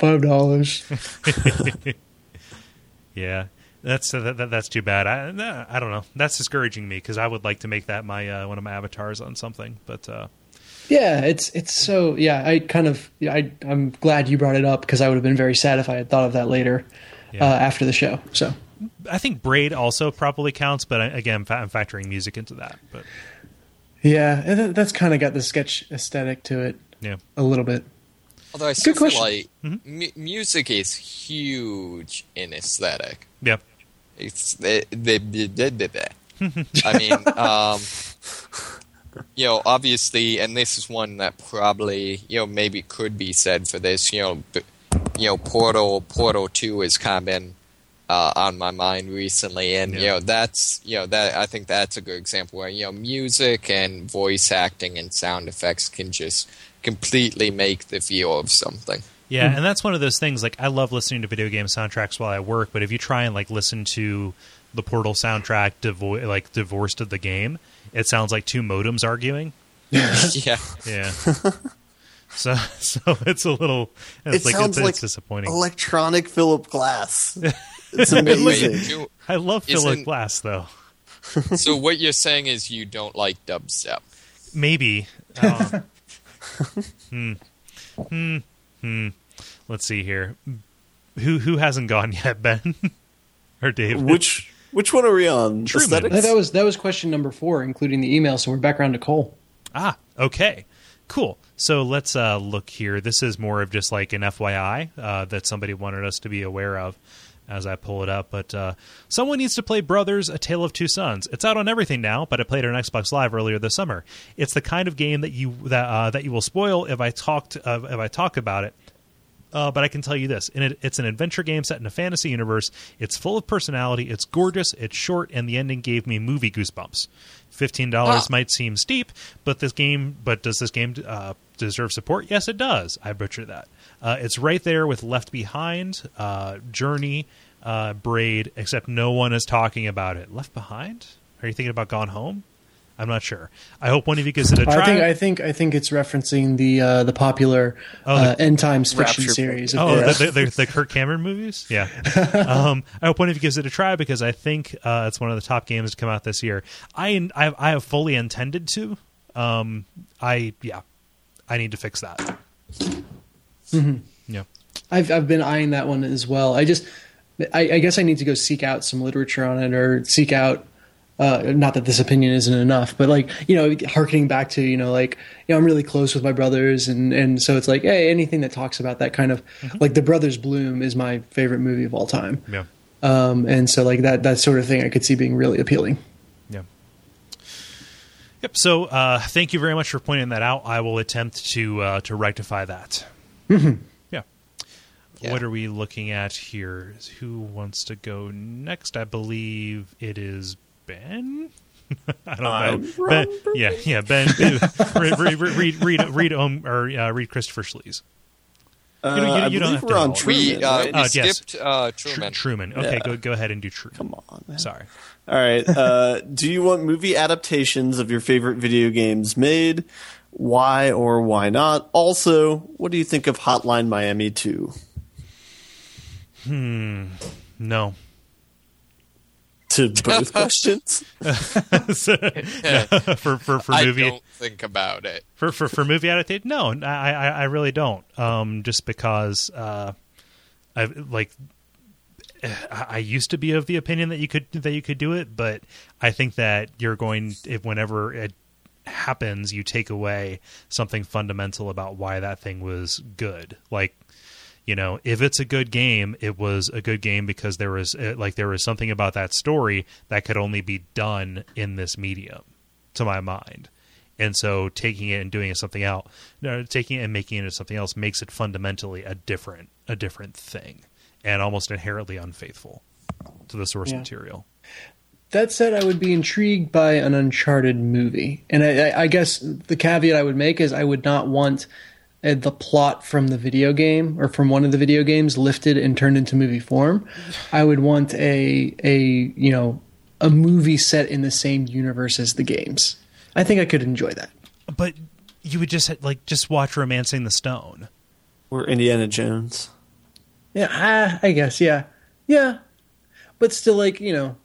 $5. Yeah. That's too bad. I don't know. That's discouraging me because I would like to make that my one of my avatars on something. But yeah, it's so yeah. I'm glad you brought it up because I would have been very sad if I had thought of that later after the show. So I think Braid also probably counts, but again, I'm factoring music into that. But yeah, and that's kind of got the sketch aesthetic to it. Yeah, a little bit. Although I still feel like music is huge in aesthetic. Yeah. It's I mean, obviously, and this is one that probably, maybe could be said for this, Portal 2 has kind of been on my mind recently, and that's that I think that's a good example where music and voice acting and sound effects can just completely make the feel of something. Yeah, and that's one of those things, like, I love listening to video game soundtracks while I work, but if you try and, like, listen to the Portal soundtrack divorced of the game, it sounds like two modems arguing. Yeah. Yeah. So it's a little... It's disappointing. Electronic Philip Glass. It's amazing. I love Philip Glass, though. So what you're saying is you don't like dubstep? Maybe. Let's see here. Who hasn't gone yet, Ben or David? Which one are we on? Truman. Aesthetics? That was question number 4, including the email. So we're back around to Cole. Ah, okay, cool. So let's look here. This is more of just like an FYI that somebody wanted us to be aware of as I pull it up. But someone needs to play Brothers: A Tale of Two Sons. It's out on everything now, but I played it on Xbox Live earlier this summer. It's the kind of game that you will spoil if I talk about it. But I can tell you this: it's an adventure game set in a fantasy universe. It's full of personality. It's gorgeous. It's short, and the ending gave me movie goosebumps. $15 might seem steep, but does this game deserve support? Yes, it does. I butchered that. It's right there with Left Behind, Journey, Braid, except no one is talking about it. Left Behind? Are you thinking about Gone Home? I'm not sure. I hope one of you gives it a try. I think it's referencing the popular End Times fiction series. The Kirk Cameron movies. Yeah. I hope one of you gives it a try because I think it's one of the top games to come out this year. I have fully intended to. I need to fix that. Mm-hmm. Yeah. I've been eyeing that one as well. I guess I need to go seek out some literature on it or seek out. Not that this opinion isn't enough, but harkening back to, I'm really close with my brothers. And so it's like, hey, anything that talks about that kind of like The Brothers Bloom is my favorite movie of all time. Yeah. And so like that sort of thing I could see being really appealing. Yeah. Yep. So, thank you very much for pointing that out. I will attempt to rectify that. Mm-hmm. Yeah. What are we looking at here? Who wants to go next? I believe it is Ben. I don't know. Ben, Ben. read Christopher Schlees. I you don't believe have to we're on know. Truman, right? We yes. skipped Truman. Truman. Okay, Yeah. go ahead and do Truman. Come on, man. Sorry. All right. Do you want movie adaptations of your favorite video games made? Why or why not? Also, what do you think of Hotline Miami 2? No. To both questions? For I movie don't think about it. for movie adaptation, no, I really don't. Just because I used to be of the opinion that you could do it, but I think that whenever it happens, you take away something fundamental about why that thing was good. Like, if it's a good game, it was a good game because there was something about that story that could only be done in this medium, to my mind. And so taking it and doing it something else, taking it and making it into something else makes it fundamentally a different thing and almost inherently unfaithful to the source material. That said, I would be intrigued by an Uncharted movie. And I guess the caveat I would make is I would not want the plot from the video game or from one of the video games lifted and turned into movie form. I would want a movie set in the same universe as the games. I think I could enjoy that. But you would just watch Romancing the Stone Or Indiana Jones? Yeah, I guess, yeah. Yeah. But still, I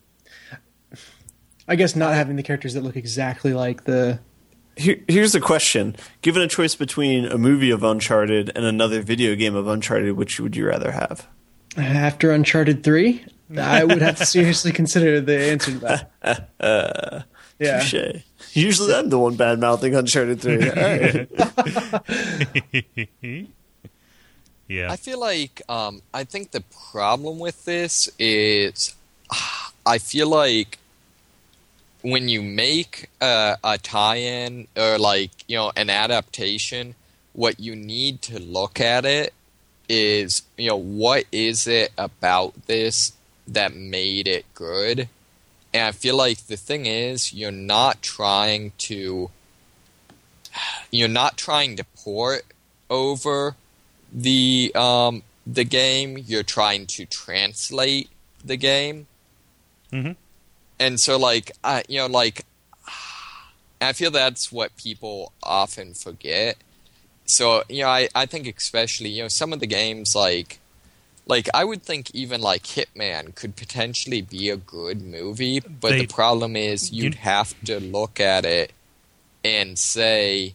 guess not having the characters that look exactly like the... Here's the question. Given a choice between a movie of Uncharted and another video game of Uncharted, which would you rather have? After Uncharted 3, I would have to seriously consider the answer to that. Yeah. Touché. Usually I'm the one bad-mouthing Uncharted 3. All right. Yeah. I feel like I think the problem with this is I feel like when you make a tie-in or an adaptation, what you need to look at it is, what is it about this that made it good? And I feel like the thing is, you're not trying to port over the game. You're trying to translate the game. Mm-hmm. And so, I feel that's what people often forget. So, I think especially, some of the games I would think even Hitman could potentially be a good movie, but the problem is you'd have to look at it and say,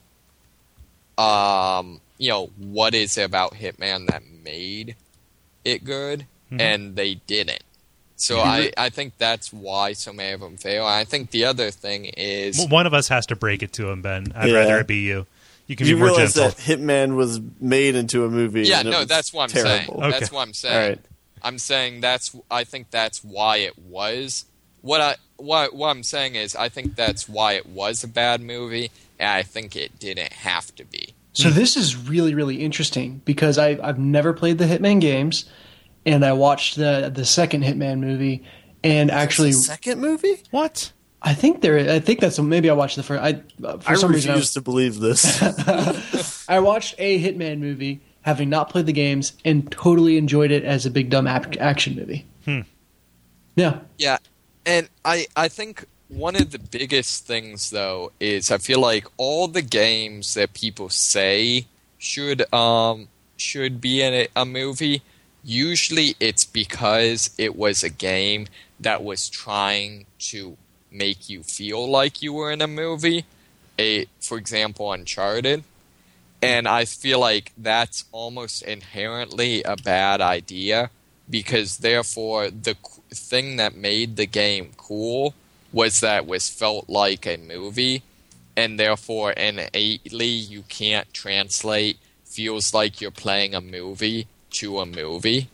what is it about Hitman that made it good? Mm-hmm. And they didn't. So I think that's why so many of them fail. I think the other thing is... One of us has to break it to him, Ben. I'd rather it be you. You can be more realize gentle. that Hitman was made into a movie? Yeah, and no, that's what I'm saying. terrible. Okay. That's what I'm saying. All right. I'm saying I think that's why it was. What I'm saying is I think that's why it was a bad movie, and I think it didn't have to be. So this is really, really interesting because I've never played the Hitman games, and I watched the second Hitman movie, and actually, The second movie? What? I think that's maybe I watched the first. I refuse to believe this. I watched a Hitman movie, having not played the games, and totally enjoyed it as a big dumb action movie. Yeah. Yeah, and I think one of the biggest things though is I feel like all the games that people say should be in a movie. Usually it's because it was a game that was trying to make you feel like you were in a movie. For example, Uncharted. And I feel like that's almost inherently a bad idea because therefore the thing that made the game cool was that it was felt like a movie, and therefore innately you can't translate feels like you're playing a movie to a movie.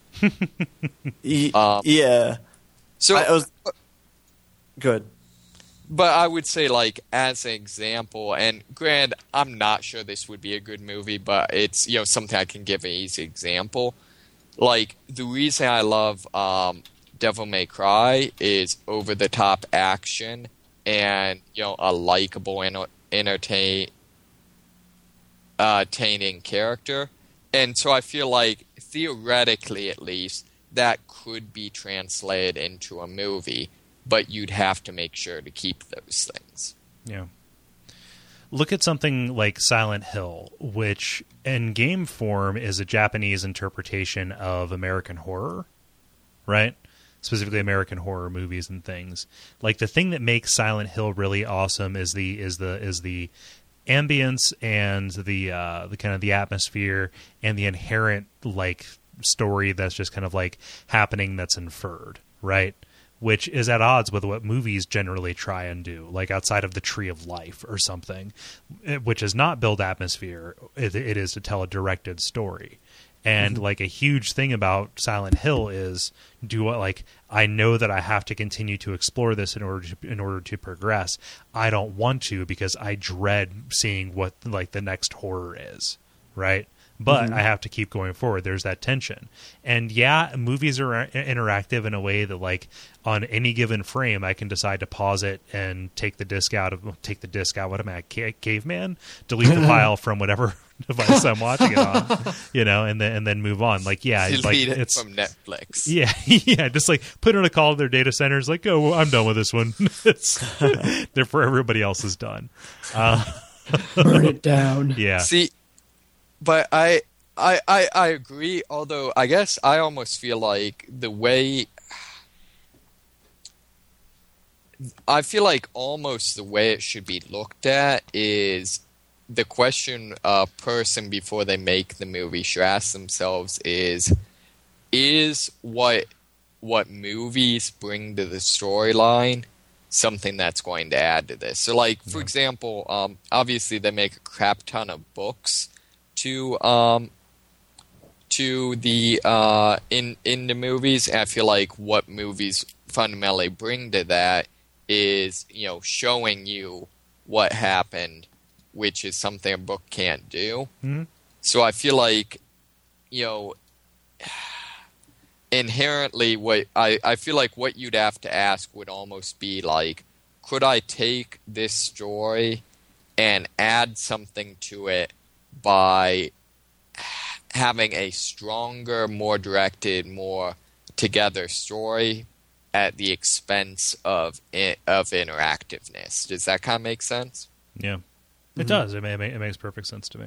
Yeah. So I was good. But I would say, as an example, and granted, I'm not sure this would be a good movie, but it's, something I can give an easy example. The reason I love Devil May Cry is over-the-top action and, a likable, entertaining character. And so I feel like, theoretically at least, that could be translated into a movie, but you'd have to make sure to keep those things. Yeah. Look at something like Silent Hill, which in game form is a Japanese interpretation of American horror, right? Specifically American horror movies and things. Like, the thing that makes Silent Hill really awesome is the ambience and the kind of the atmosphere and the inherent like story that's just kind of like happening that's inferred, right? Which is at odds with what movies generally try and do, like outside of the Tree of Life or something, which is not build atmosphere. It is to tell a directed story. And like a huge thing about Silent Hill is, I know that I have to continue to explore this in order to progress. I don't want to, because I dread seeing what like the next horror is, right? But I have to keep going forward. There's that tension. And yeah, movies are interactive in a way that, like, on any given frame, I can decide to pause it and take the disc out. What am I, caveman? Delete the file from whatever device I'm watching it on, and then move on. Like, yeah, Delete like, it from Netflix. Yeah, yeah, just like put in a call to their data centers. Like, oh, well, I'm done with this one. Therefore, everybody else is done. Burn it down. Yeah. See, but I agree, although I guess I almost feel like almost the way it should be looked at is the question a person before they make the movie should ask themselves is what movies bring to the storyline something that's going to add to this? So, like, for example, obviously they make a crap ton of books to the in the movies, and I feel like what movies fundamentally bring to that is, showing you what happened, which is something a book can't do. Mm-hmm. So I feel like, inherently I feel like what you'd have to ask would almost be like, could I take this story and add something to it by having a stronger, more directed, more together story at the expense of interactiveness? Does that kind of make sense? Yeah, it does. It makes perfect sense to me.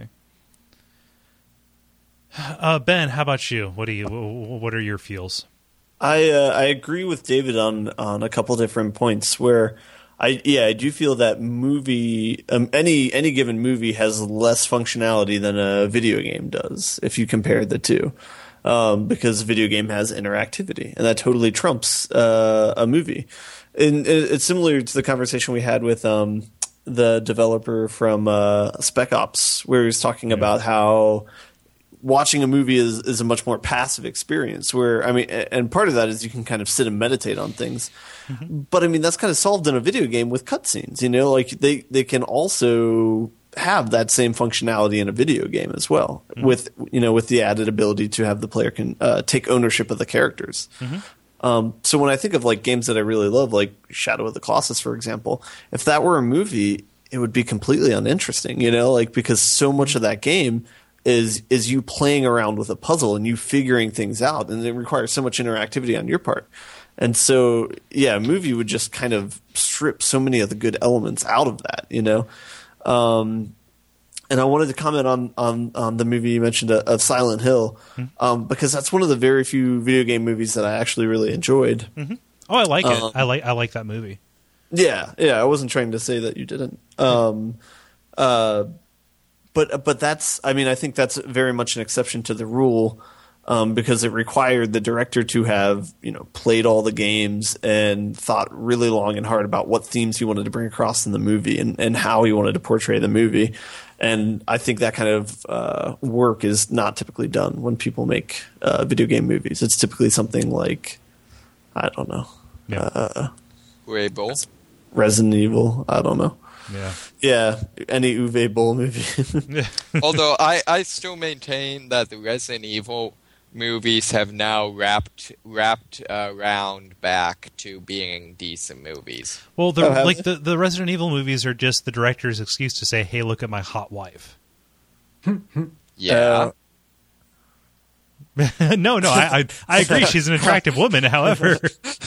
Ben, how about you? What are your feels? I agree with David on a couple different points where I do feel that movie any given movie has less functionality than a video game does if you compare the two, because a video game has interactivity and that totally trumps a movie. And it's similar to the conversation we had with the developer from Spec Ops, where he was talking about how watching a movie is a much more passive experience, where, and part of that is you can kind of sit and meditate on things. Mm-hmm. But that's kind of solved in a video game with cutscenes, like they can also have that same functionality in a video game as well, mm-hmm. with the added ability to have the player can take ownership of the characters. Mm-hmm. So when I think of like games that I really love, like Shadow of the Colossus, for example, if that were a movie, it would be completely uninteresting, because so much of that game is you playing around with a puzzle and you figuring things out, and it requires so much interactivity on your part. And so, yeah, a movie would just kind of strip so many of the good elements out of that, And I wanted to comment on the movie you mentioned of Silent Hill, because that's one of the very few video game movies that I actually really enjoyed. Mm-hmm. Oh, I like it. I like that movie. Yeah. I wasn't trying to say that you didn't. But that's, I think that's very much an exception to the rule, because it required the director to have, played all the games and thought really long and hard about what themes he wanted to bring across in the movie and how he wanted to portray the movie. And I think that kind of work is not typically done when people make video game movies. It's typically something like, I don't know. Yeah. Resident Evil. I don't know. Yeah, any Uwe Boll movie. Although I still maintain that the Resident Evil movies have now wrapped around back to being decent movies. Well, the Resident Evil movies are just the director's excuse to say, "Hey, look at my hot wife." Yeah. No, I agree. She's an attractive woman. However,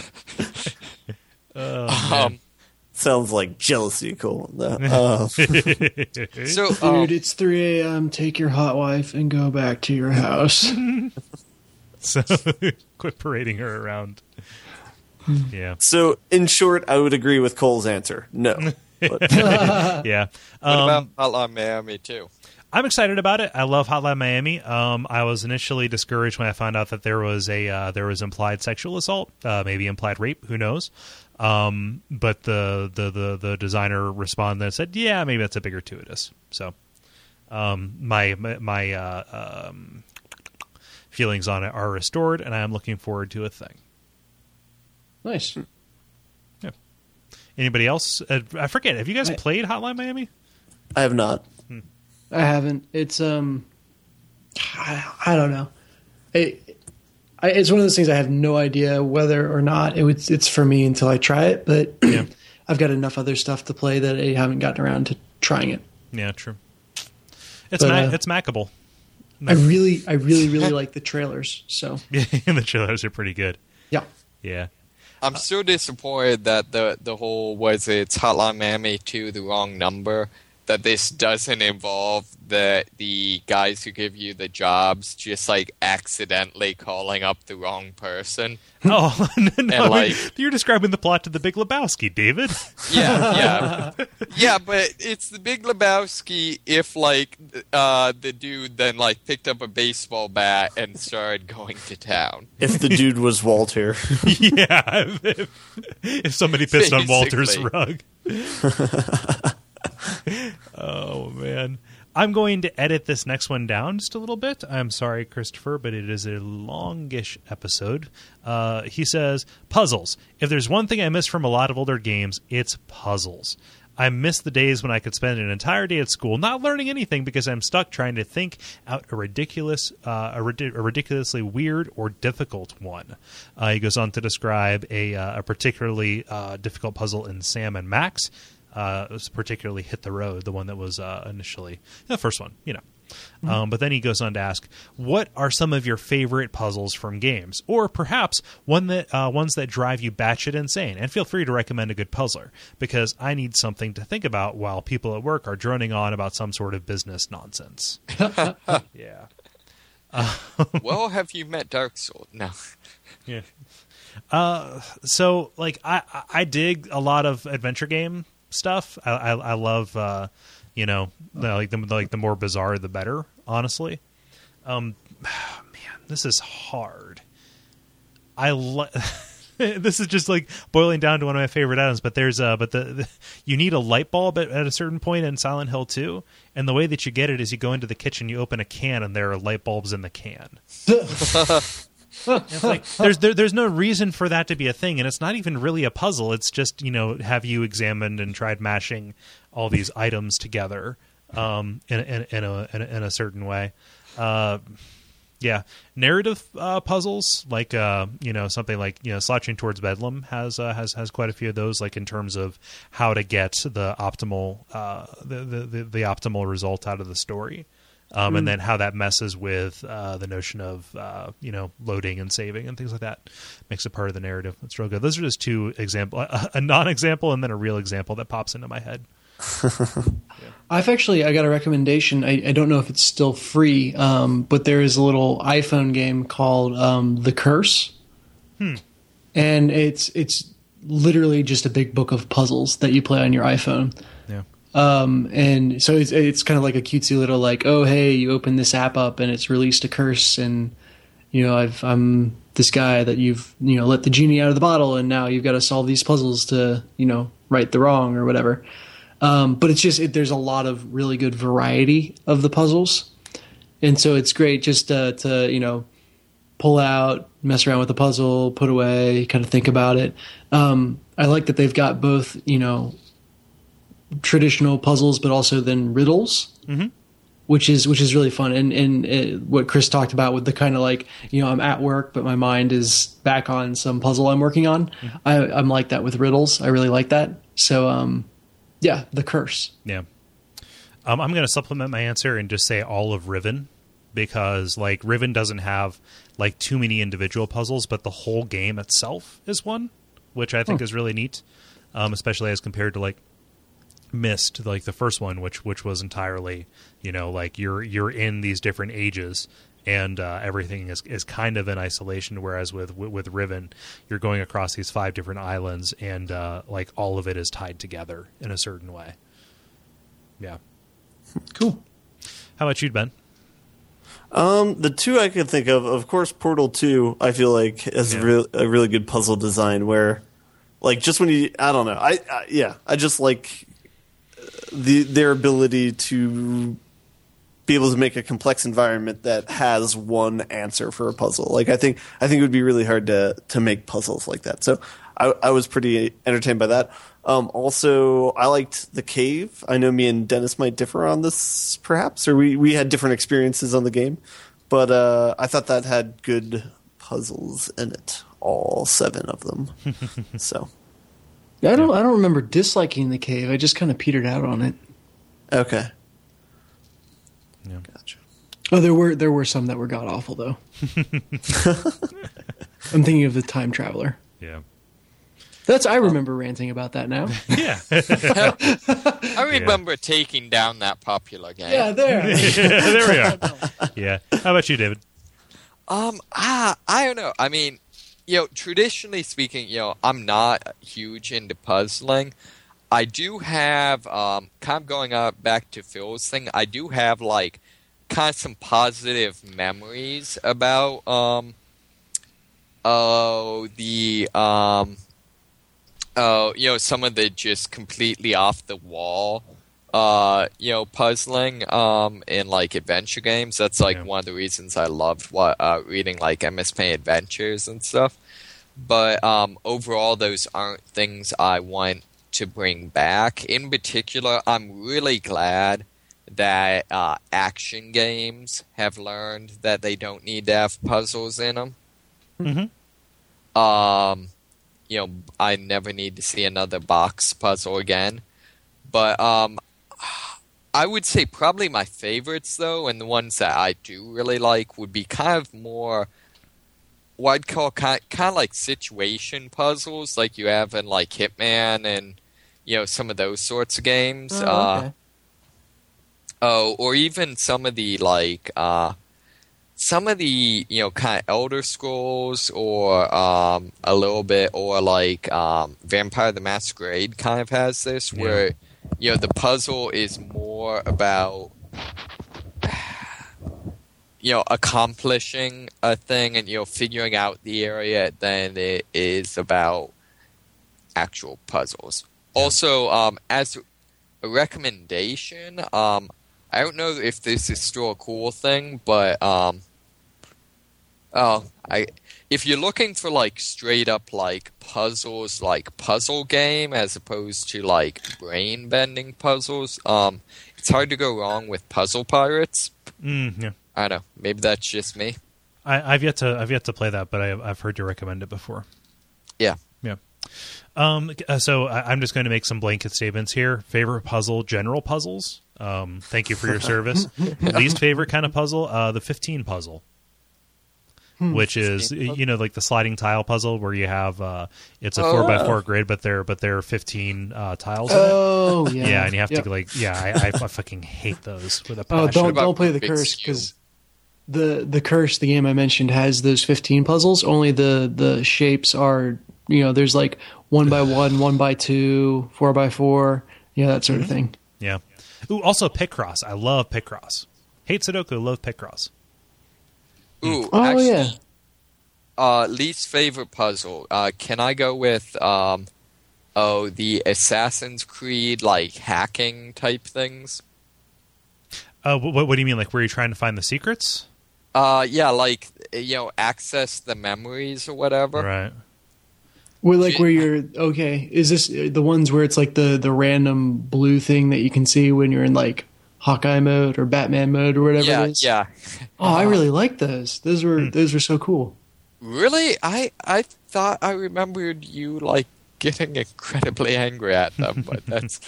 Sounds like jealousy, Cole. So, Dude, it's 3 a.m. Take your hot wife and go back to your house. so quit parading her around. Yeah. So, in short, I would agree with Cole's answer. No. But, Yeah. what about Hotline Miami 2? I'm excited about it. I love Hotline Miami. I was initially discouraged when I found out that there was implied sexual assault, maybe implied rape. Who knows? But the designer responded and said, "Yeah, maybe that's a bit gratuitous." So, my feelings on it are restored, and I am looking forward to a thing. Nice. Yeah. Anybody else? I forget. Have you guys played Hotline Miami? I have not. I haven't. It's I don't know. It's one of those things I have no idea whether or not it's for me until I try it. But Yeah. I've got enough other stuff to play that I haven't gotten around to trying it. Yeah, true. It's it's Mackable. I really like the trailers. So Yeah, the trailers are pretty good. yeah. Yeah. I'm so disappointed that the whole it's Hotline Miami 2 the wrong number. That this doesn't involve the guys who give you the jobs just like accidentally calling up the wrong person. Oh no! And, You're describing the plot to The Big Lebowski, David. Yeah. But it's the Big Lebowski if the dude then picked up a baseball bat and started going to town. If the dude was Walter. Yeah, if somebody pissed on Walter's rug. Oh man, I'm going to edit this next one down just a little bit. I'm sorry, Christopher, but it is a longish episode. He says, puzzles. If there's one thing I miss from a lot of older games, it's puzzles. I miss the days when I could spend an entire day at school not learning anything because I'm stuck trying to think out a ridiculously weird or difficult one. He goes on to describe a particularly difficult puzzle in Sam and Max. It was particularly Hit the Road, the one that was initially the first one, But then he goes on to ask, what are some of your favorite puzzles from games? Or perhaps ones that drive you batshit insane? And feel free to recommend a good puzzler, because I need something to think about while people at work are droning on about some sort of business nonsense. Yeah. Well, have you met Dark Souls? No. Yeah. So, I dig a lot of adventure game stuff. I love the more bizarre the better, honestly. Man, this is hard. This is just boiling down to one of my favorite items, but there's you need a light bulb at a certain point in Silent Hill 2, and the way that you get it is you go into the kitchen, you open a can, and there are light bulbs in the can. It's there's no reason for that to be a thing, and it's not even really a puzzle. It's just have you examined and tried mashing all these items together in a certain way. Yeah, narrative puzzles something like Slouching Towards Bedlam has quite a few of those, in terms of how to get the optimal the optimal result out of the story. And then how that messes with the notion of loading and saving and things like that makes it part of the narrative. It's real good. Those are just two examples, a non-example and then a real example that pops into my head. Yeah. I got a recommendation. I don't know if it's still free, but there is a little iPhone game called The Curse, and it's literally just a big book of puzzles that you play on your iPhone. Yeah. And so it's kind of like a cutesy little oh, hey, you open this app up and it's released a curse, and I'm this guy that you've let the genie out of the bottle, and now you've got to solve these puzzles to right the wrong or whatever. But it's just there's a lot of really good variety of the puzzles, and so it's great just to pull out, mess around with the puzzle, put away, kind of think about it. I like that they've got both traditional puzzles, but also then riddles, which is really fun. And what Chris talked about with the kind of I'm at work, but my mind is back on some puzzle I'm working on. I'm like that with riddles. I really like that. So, The Curse. Yeah. I'm going to supplement my answer and just say all of Riven. because like Riven doesn't have like too many individual puzzles, but the whole game itself is one, which I think is really neat, especially as compared to like Myst, like the first one, which was entirely, like you're in these different ages, and everything is kind of in isolation. Whereas with Riven, you're going across these 5 different islands, and like all of it is tied together in a certain way. Yeah, Cool. How about you, Ben? The 2 I could think of course, Portal 2, I feel like has a really good puzzle design where, like, just when I don't know, I just like their ability to be able to make a complex environment that has one answer for a puzzle. Like, I think it would be really hard to make puzzles like that. So I was pretty entertained by that. Also, I liked the cave. I know me and Dennis might differ on this, perhaps, or we had different experiences on the game. But I thought that had good puzzles in it, all 7 of them. So, Yeah, I don't remember disliking the cave. I just kind of petered out on it. okay, Yeah. gotcha. Oh, there were some that were god awful though. I'm thinking of the time traveler. Yeah. I remember ranting about that now. Yeah. I remember taking down that popular game. Yeah, there. There we are. Yeah. How about you, David? I don't know. I mean, traditionally speaking, I'm not huge into puzzling. I do have, kind of going back to Phil's thing, I do have, like, kind of some positive memories about, some of the just completely off the wall, puzzling, in like adventure games. That's like one of the reasons I loved reading like MS Paint Adventures and stuff. But overall, those aren't things I want to bring back. In particular, I'm really glad that action games have learned that they don't need to have puzzles in them. Mm-hmm. I never need to see another box puzzle again. But I would say probably my favorites, though, and the ones that I do really like, would be kind of more what I'd call kind of like situation puzzles, like you have in like Hitman and some of those sorts of games. Oh, okay. Or even some of the like kind of Elder Scrolls, or a little bit, or like Vampire the Masquerade kind of has this, where the puzzle is more about accomplishing a thing and figuring out the area than it is about actual puzzles. Also, as a recommendation, I don't know if this is still a cool thing, but if you're looking for like straight up like puzzles, like puzzle game as opposed to like brain bending puzzles, it's hard to go wrong with Puzzle Pirates. Yeah. I don't know. Maybe that's just me. I've yet to play that, but I've heard you recommend it before. Yeah. Yeah. So I'm just going to make some blanket statements here. Favorite puzzle, general puzzles. Thank you for your service. Least favorite kind of puzzle, the 15 puzzle. Which is, like the sliding tile puzzle where you have it's a 4x4 grid, but there are 15 tiles in it. Oh, yeah. Yeah, and you have to I fucking hate those with a passion. Don't play the curse, because the curse, the game I mentioned, has those 15 puzzles. Only the shapes are, there's like 1x1, 1x2, 4x4, that sort of thing. Yeah. Ooh, also Picross. I love Picross. Hate Sudoku, love Picross. Ooh, Oh, actually, yeah. least favorite puzzle. Can I go with the Assassin's Creed like hacking type things? What do you mean? Like where you're trying to find the secrets? Yeah, like access the memories or whatever. Right. Where you're okay? Is this the ones where it's like the random blue thing that you can see when you're in like Hawkeye mode or Batman mode or whatever it is? Yeah. Oh, I really like those. Those were so cool. Really? I thought I remembered you like getting incredibly angry at them, but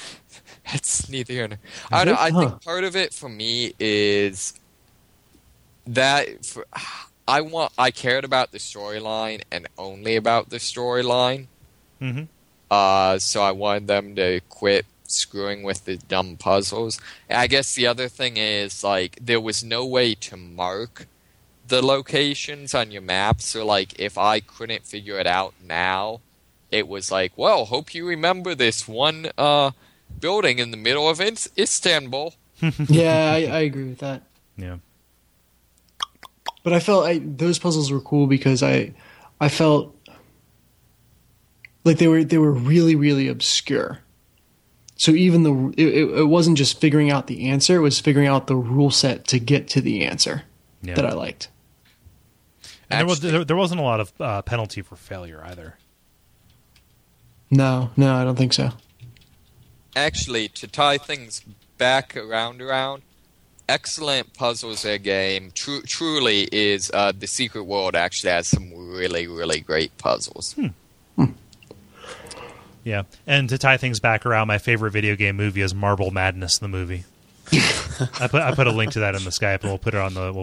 that's neither here nor. I don't know. I think part of it for me is I cared about the storyline and only about the storyline. Mm-hmm. So I wanted them to quit screwing with the dumb puzzles. And I guess the other thing is, like, there was no way to mark the locations on your map. So, like, if I couldn't figure it out now, it was like, well, hope you remember this one building in the middle of Istanbul. Yeah, I agree with that. Yeah. But I felt those puzzles were cool because I felt like they were really, really obscure. So even though it wasn't just figuring out the answer, it was figuring out the rule set to get to the answer that I liked. And there wasn't a lot of penalty for failure either. No, I don't think so. Actually, to tie things back around, excellent puzzles a game truly is The Secret World actually has some really, really great puzzles. Yeah, and to tie things back around, my favorite video game movie is Marble Madness, the movie. I put a link to that in the Skype, and we'll put it on the.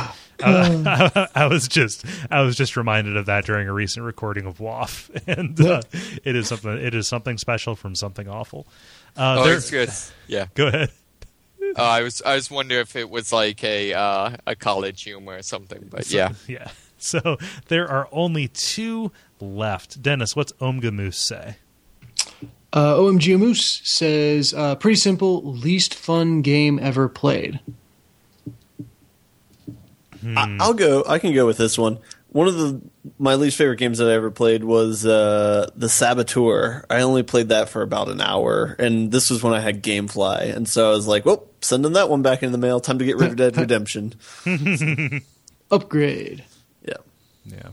I was just reminded of that during a recent recording of WAF, and it is something special from something awful. It's good. Yeah, go ahead. I was wondering if it was like a college humor or something, but yeah. So there are only 2 left. Dennis, what's Omga Moose say? OMG Moose says, pretty simple, least fun game ever played. I can go with this one. One of my least favorite games that I ever played was The Saboteur. I only played that for about an hour, and this was when I had GameFly, and so I was like, well, sending that one back in the mail. Time to get Red Dead Redemption. Upgrade. Yeah.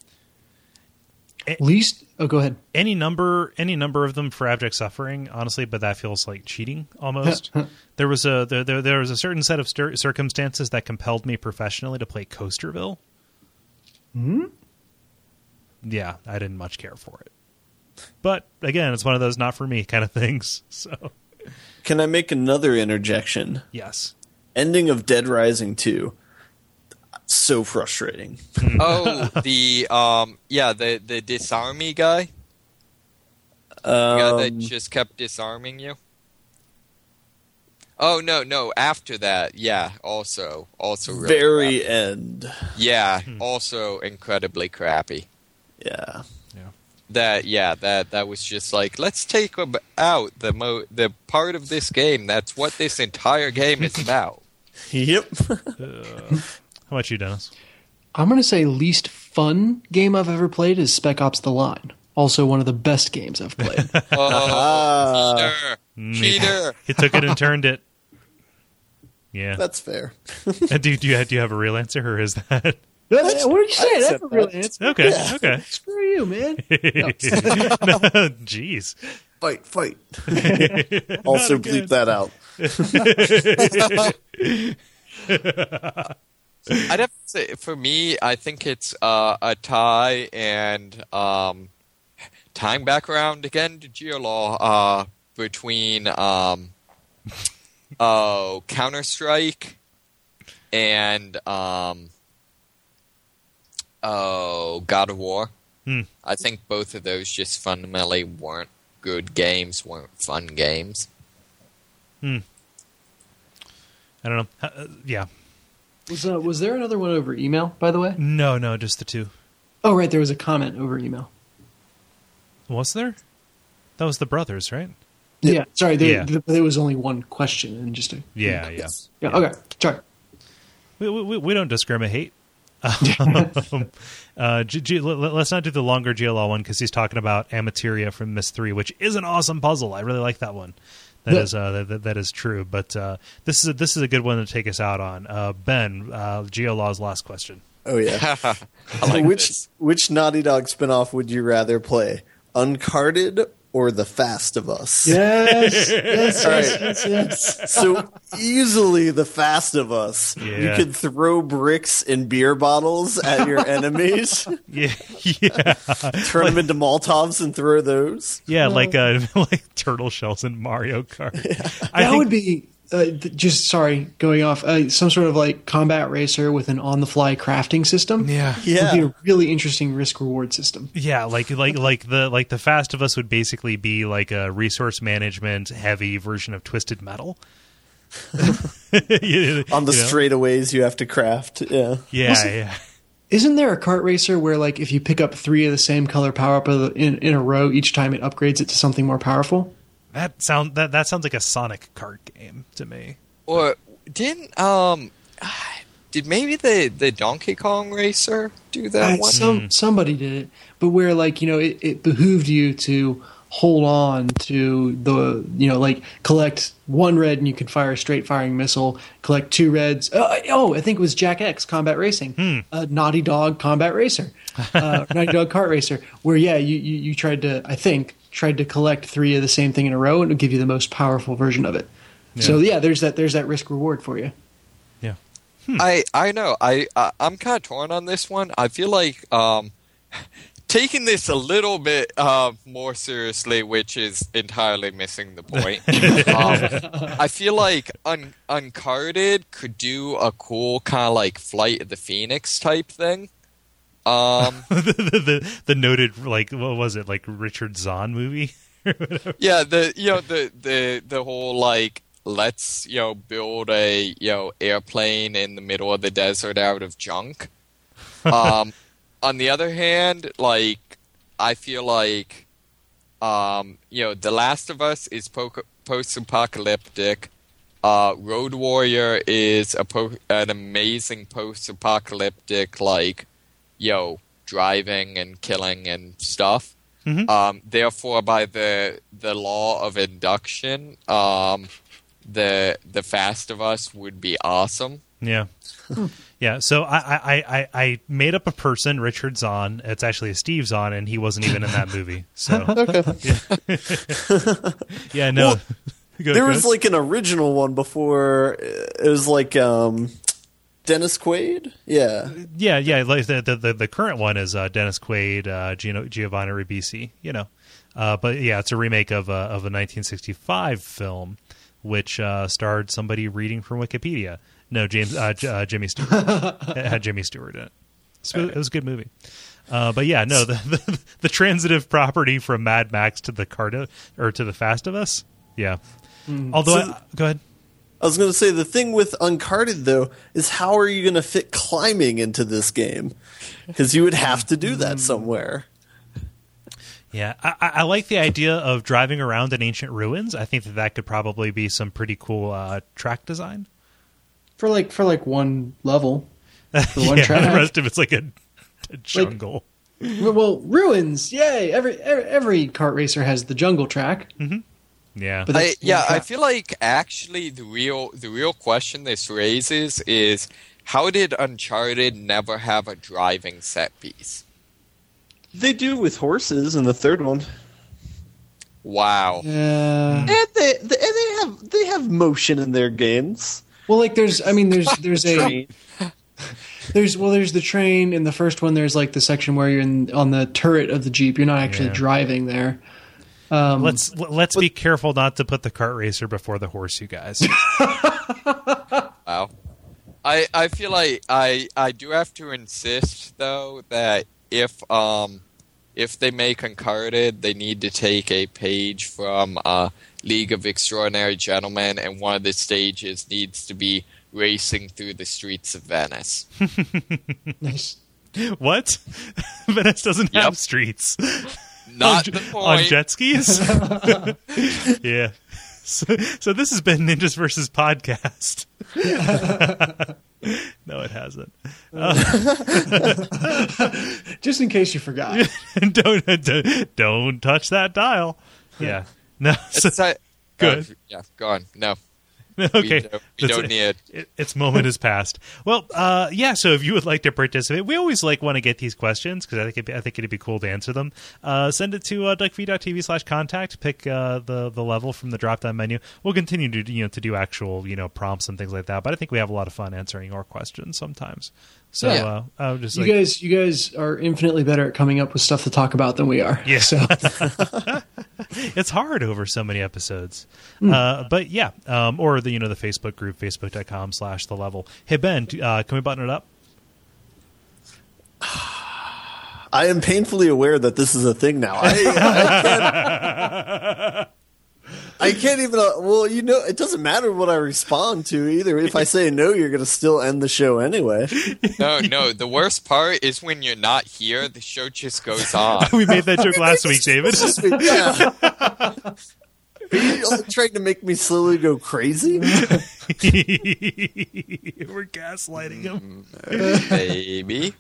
Go ahead. Any number of them for abject suffering, honestly, but that feels like cheating almost. There was a certain set of circumstances that compelled me professionally to play Coasterville. Hmm? Yeah, I didn't much care for it. But again, it's one of those not for me kind of things. So, can I make another interjection? Yes. Ending of Dead Rising 2. So frustrating. Oh, the disarmy guy? The guy that just kept disarming you? Oh, no, after that, yeah, also really very crappy. End. Yeah, also incredibly crappy. Yeah. That was just like, let's take out the part of this game that's what this entire game is about. Yep. How about you, Dennis? I'm going to say least fun game I've ever played is Spec Ops The Line. Also one of the best games I've played. Oh, cheater. He took it and turned it. Yeah. That's fair. Do you have a real answer, or is that... What did you say? That's a real answer. Okay, yeah. Okay. Screw you, man. Jeez. Fight. Also bleep that out. I'd have to say, for me, I think it's a tie, and tying back around again to Geolaw between Counter-Strike and God of War. I think both of those just fundamentally weren't good games, weren't fun games. I don't know. Yeah. Was there another one over email, by the way? No, just the 2. Oh, right, there was a comment over email. Was there? That was the brothers, right? Yeah, sorry, there was only one question and just a... Yeah. Okay, sorry. We don't discriminate. Let's not do the longer GLL one because he's talking about Amateria from Myst 3, which is an awesome puzzle. I really like that one. That is true. But this is a good one to take us out on. Ben, GeoLaw's last question. Oh yeah. Which Naughty Dog spinoff would you rather play? Uncarded or The Fast of Us? Yes. So easily The Fast of Us. Yeah. You could throw bricks and beer bottles at your enemies. Yeah. Turn them into Molotovs and throw those. Yeah, like turtle shells in Mario Kart. That would be just sorry, going off. Some sort of like combat racer with an on-the-fly crafting system. Yeah. Would be a really interesting risk-reward system. Yeah, like the Fast of Us would basically be like a resource management heavy version of Twisted Metal. On the straightaways you have to craft. Yeah. Yeah. Isn't there a kart racer where like if you pick up 3 of the same color power-up in a row, each time it upgrades it to something more powerful? That sounds like a Sonic kart game to me. Or did maybe the Donkey Kong racer do that one? Somebody did it, but where like it behooved you to hold on to the like collect 1 red and you could fire a straight firing missile, collect 2 reds. I think it was Jack X Combat Racing, Naughty Dog Combat Racer, Naughty Dog Kart Racer, where you tried to collect 3 of the same thing in a row and it'll give you the most powerful version of it. Yeah. So there's that risk reward for you. Yeah. I know. I'm kind of torn on this one. I feel like taking this a little bit more seriously, which is entirely missing the point. I feel like Uncharted could do a cool kind of like Flight of the Phoenix type thing. The noted, like, what was it, like Richard Zahn movie? Yeah, the whole like, let's build a airplane in the middle of the desert out of junk. On the other hand, like, I feel like The Last of Us is post-apocalyptic. Road Warrior is an amazing post-apocalyptic, like, driving and killing and stuff. Mm-hmm. Therefore, by the law of induction, the Fast of Us would be awesome. Yeah. Yeah, so I made up a person, Richard Zahn. It's actually a Steve Zahn, and he wasn't even in that movie. So yeah, no. Well, there was like an original one before. It was like Dennis Quaid. Yeah. Like the current one is Dennis Quaid, Giovanni Ribisi. But yeah, it's a remake of a 1965 film, which starred somebody reading from Wikipedia. No, Jimmy Stewart. It had Jimmy Stewart in it. It was a good movie. But yeah, no, the transitive property from Mad Max to the to the Fast of Us. Yeah. Although, go ahead. I was going to say the thing with Uncharted though is how are you going to fit climbing into this game? Because you would have to do that somewhere. Yeah, I like the idea of driving around in ancient ruins. I think that could probably be some pretty cool track design. For one level, for one track. The rest of it's like a jungle. Well, ruins, yay! Every kart racer has the jungle track. Mm-hmm. Yeah, but I feel like actually the real question this raises is how did Uncharted never have a driving set piece? They do with horses in the third one. Wow. And they have motion in their games. Well, like there's the train in the first one. There's like the section where you're on the turret of the Jeep. You're not actually driving there. Let's be careful not to put the kart racer before the horse, you guys. Wow. I feel like I do have to insist though that if they make Uncharted, they need to take a page from League of Extraordinary Gentlemen, and one of the stages needs to be racing through the streets of Venice. Nice. What? Venice doesn't have streets. Not the point. On jet skis? Yeah. So this has been Ninjas vs. Podcast. No, it hasn't. Just in case you forgot. Don't touch that dial. Yeah. No. Good. Yeah, go on. No. Okay. We don't need it. Its moment has passed. Well, yeah, so if you would like to participate, we always want to get these questions because I think it'd be cool to answer them. Send it to duckfeed.tv/contact. Pick the level from the drop-down menu. We'll continue to do actual prompts and things like that, but I think we have a lot of fun answering your questions sometimes. So just you guys are infinitely better at coming up with stuff to talk about than we are. Yeah. So. It's hard over so many episodes. But yeah, or or the Facebook group, facebook.com/The Level. Hey, Ben, can we button it up? I am painfully aware that this is a thing now. I can't even. Well, it doesn't matter what I respond to either. If I say no, you're going to still end the show anyway. No. The worst part is when you're not here, the show just goes on. We made that joke last week, David. Yeah. Are you trying to make me slowly go crazy? We're gaslighting him. Maybe.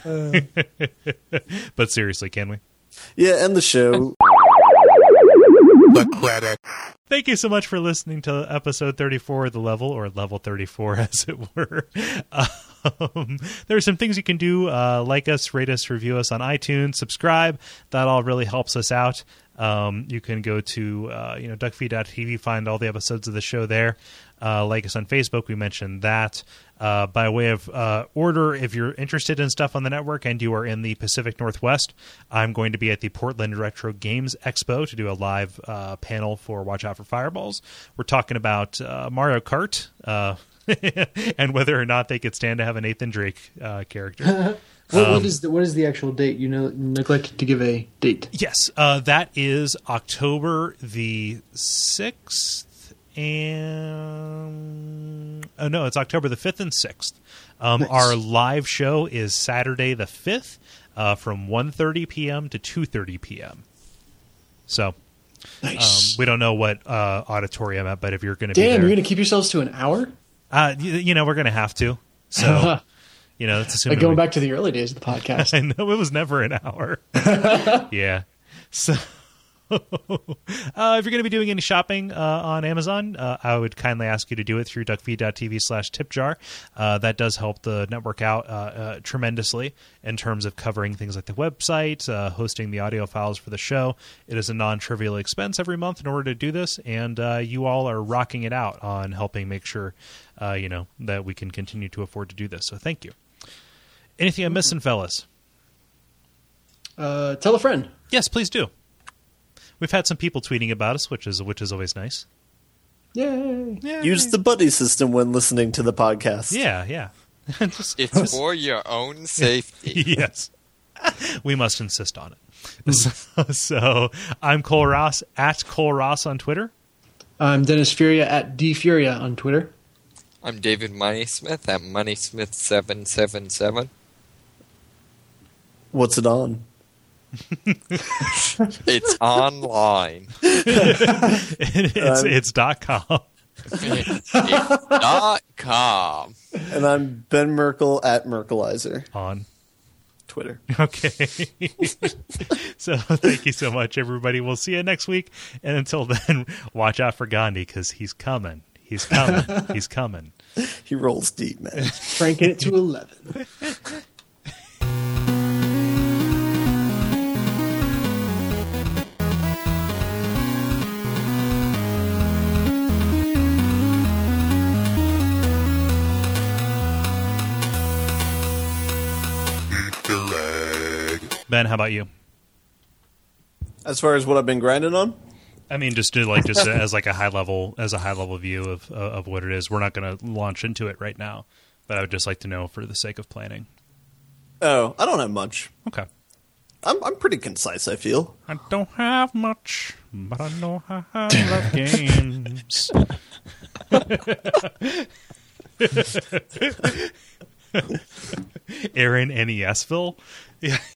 But seriously, can we? Yeah, end the show. The credit. Thank you so much for listening to episode 34 of The Level, or Level 34, as it were. There are some things you can do. Like us, rate us, review us on iTunes, subscribe. That all really helps us out. You can go to duckfeed.tv, find all the episodes of the show there. Like us on Facebook, we mentioned that. By way of order, if you're interested in stuff on the network and you are in the Pacific Northwest, I'm going to be at the Portland Retro Games Expo to do a live panel for Watch Out for Fireballs. We're talking about Mario Kart and whether or not they could stand to have a Nathan Drake character. What is the actual date? You neglected to give a date. Yes, that is October the 6th. And it's October the 5th and 6th. Nice. Our live show is Saturday the 5th from 1:30 p.m. to 2:30 p.m. So Nice. we don't know what auditorium at, but if you're going to be Damn, there, you're going to keep yourselves to an hour? we're going to have to. So that's assuming Like going back to the early days of the podcast. I know it was never an hour. Yeah. So if you're going to be doing any shopping on Amazon, I would kindly ask you to do it through duckfeed.tv/tipjar. That does help the network out tremendously in terms of covering things like the website, hosting the audio files for the show. It is a non-trivial expense every month in order to do this, and you all are rocking it out on helping make sure that we can continue to afford to do this. So thank you. Anything I'm missing, fellas? Tell a friend. Yes, please do. We've had some people tweeting about us, which is always nice. Yay. Yeah. Use the buddy system when listening to the podcast. Yeah. It's for your own safety. Yes. We must insist on it. So I'm Cole Ross, at Cole Ross on Twitter. I'm Dennis Furia, at DFuria on Twitter. I'm David Moneysmith at Moneysmith777. What's it on? It's online. It's .com. It's .com. And I'm Ben Merkel at Merkelizer. On Twitter. Okay. So thank you so much, everybody. We'll see you next week. And until then, watch out for Gandhi, because he's coming. He's coming. He's coming. He rolls deep, man. Cranking it to 11. Ben, how about you? As far as what I've been grinding on? I mean, just as like a high level view of what it is. We're not going to launch into it right now, but I would just like to know for the sake of planning. Oh, I don't have much. Okay. I'm pretty concise, I feel. I don't have much, but I know how I love games. Aaron Nesville. Yeah.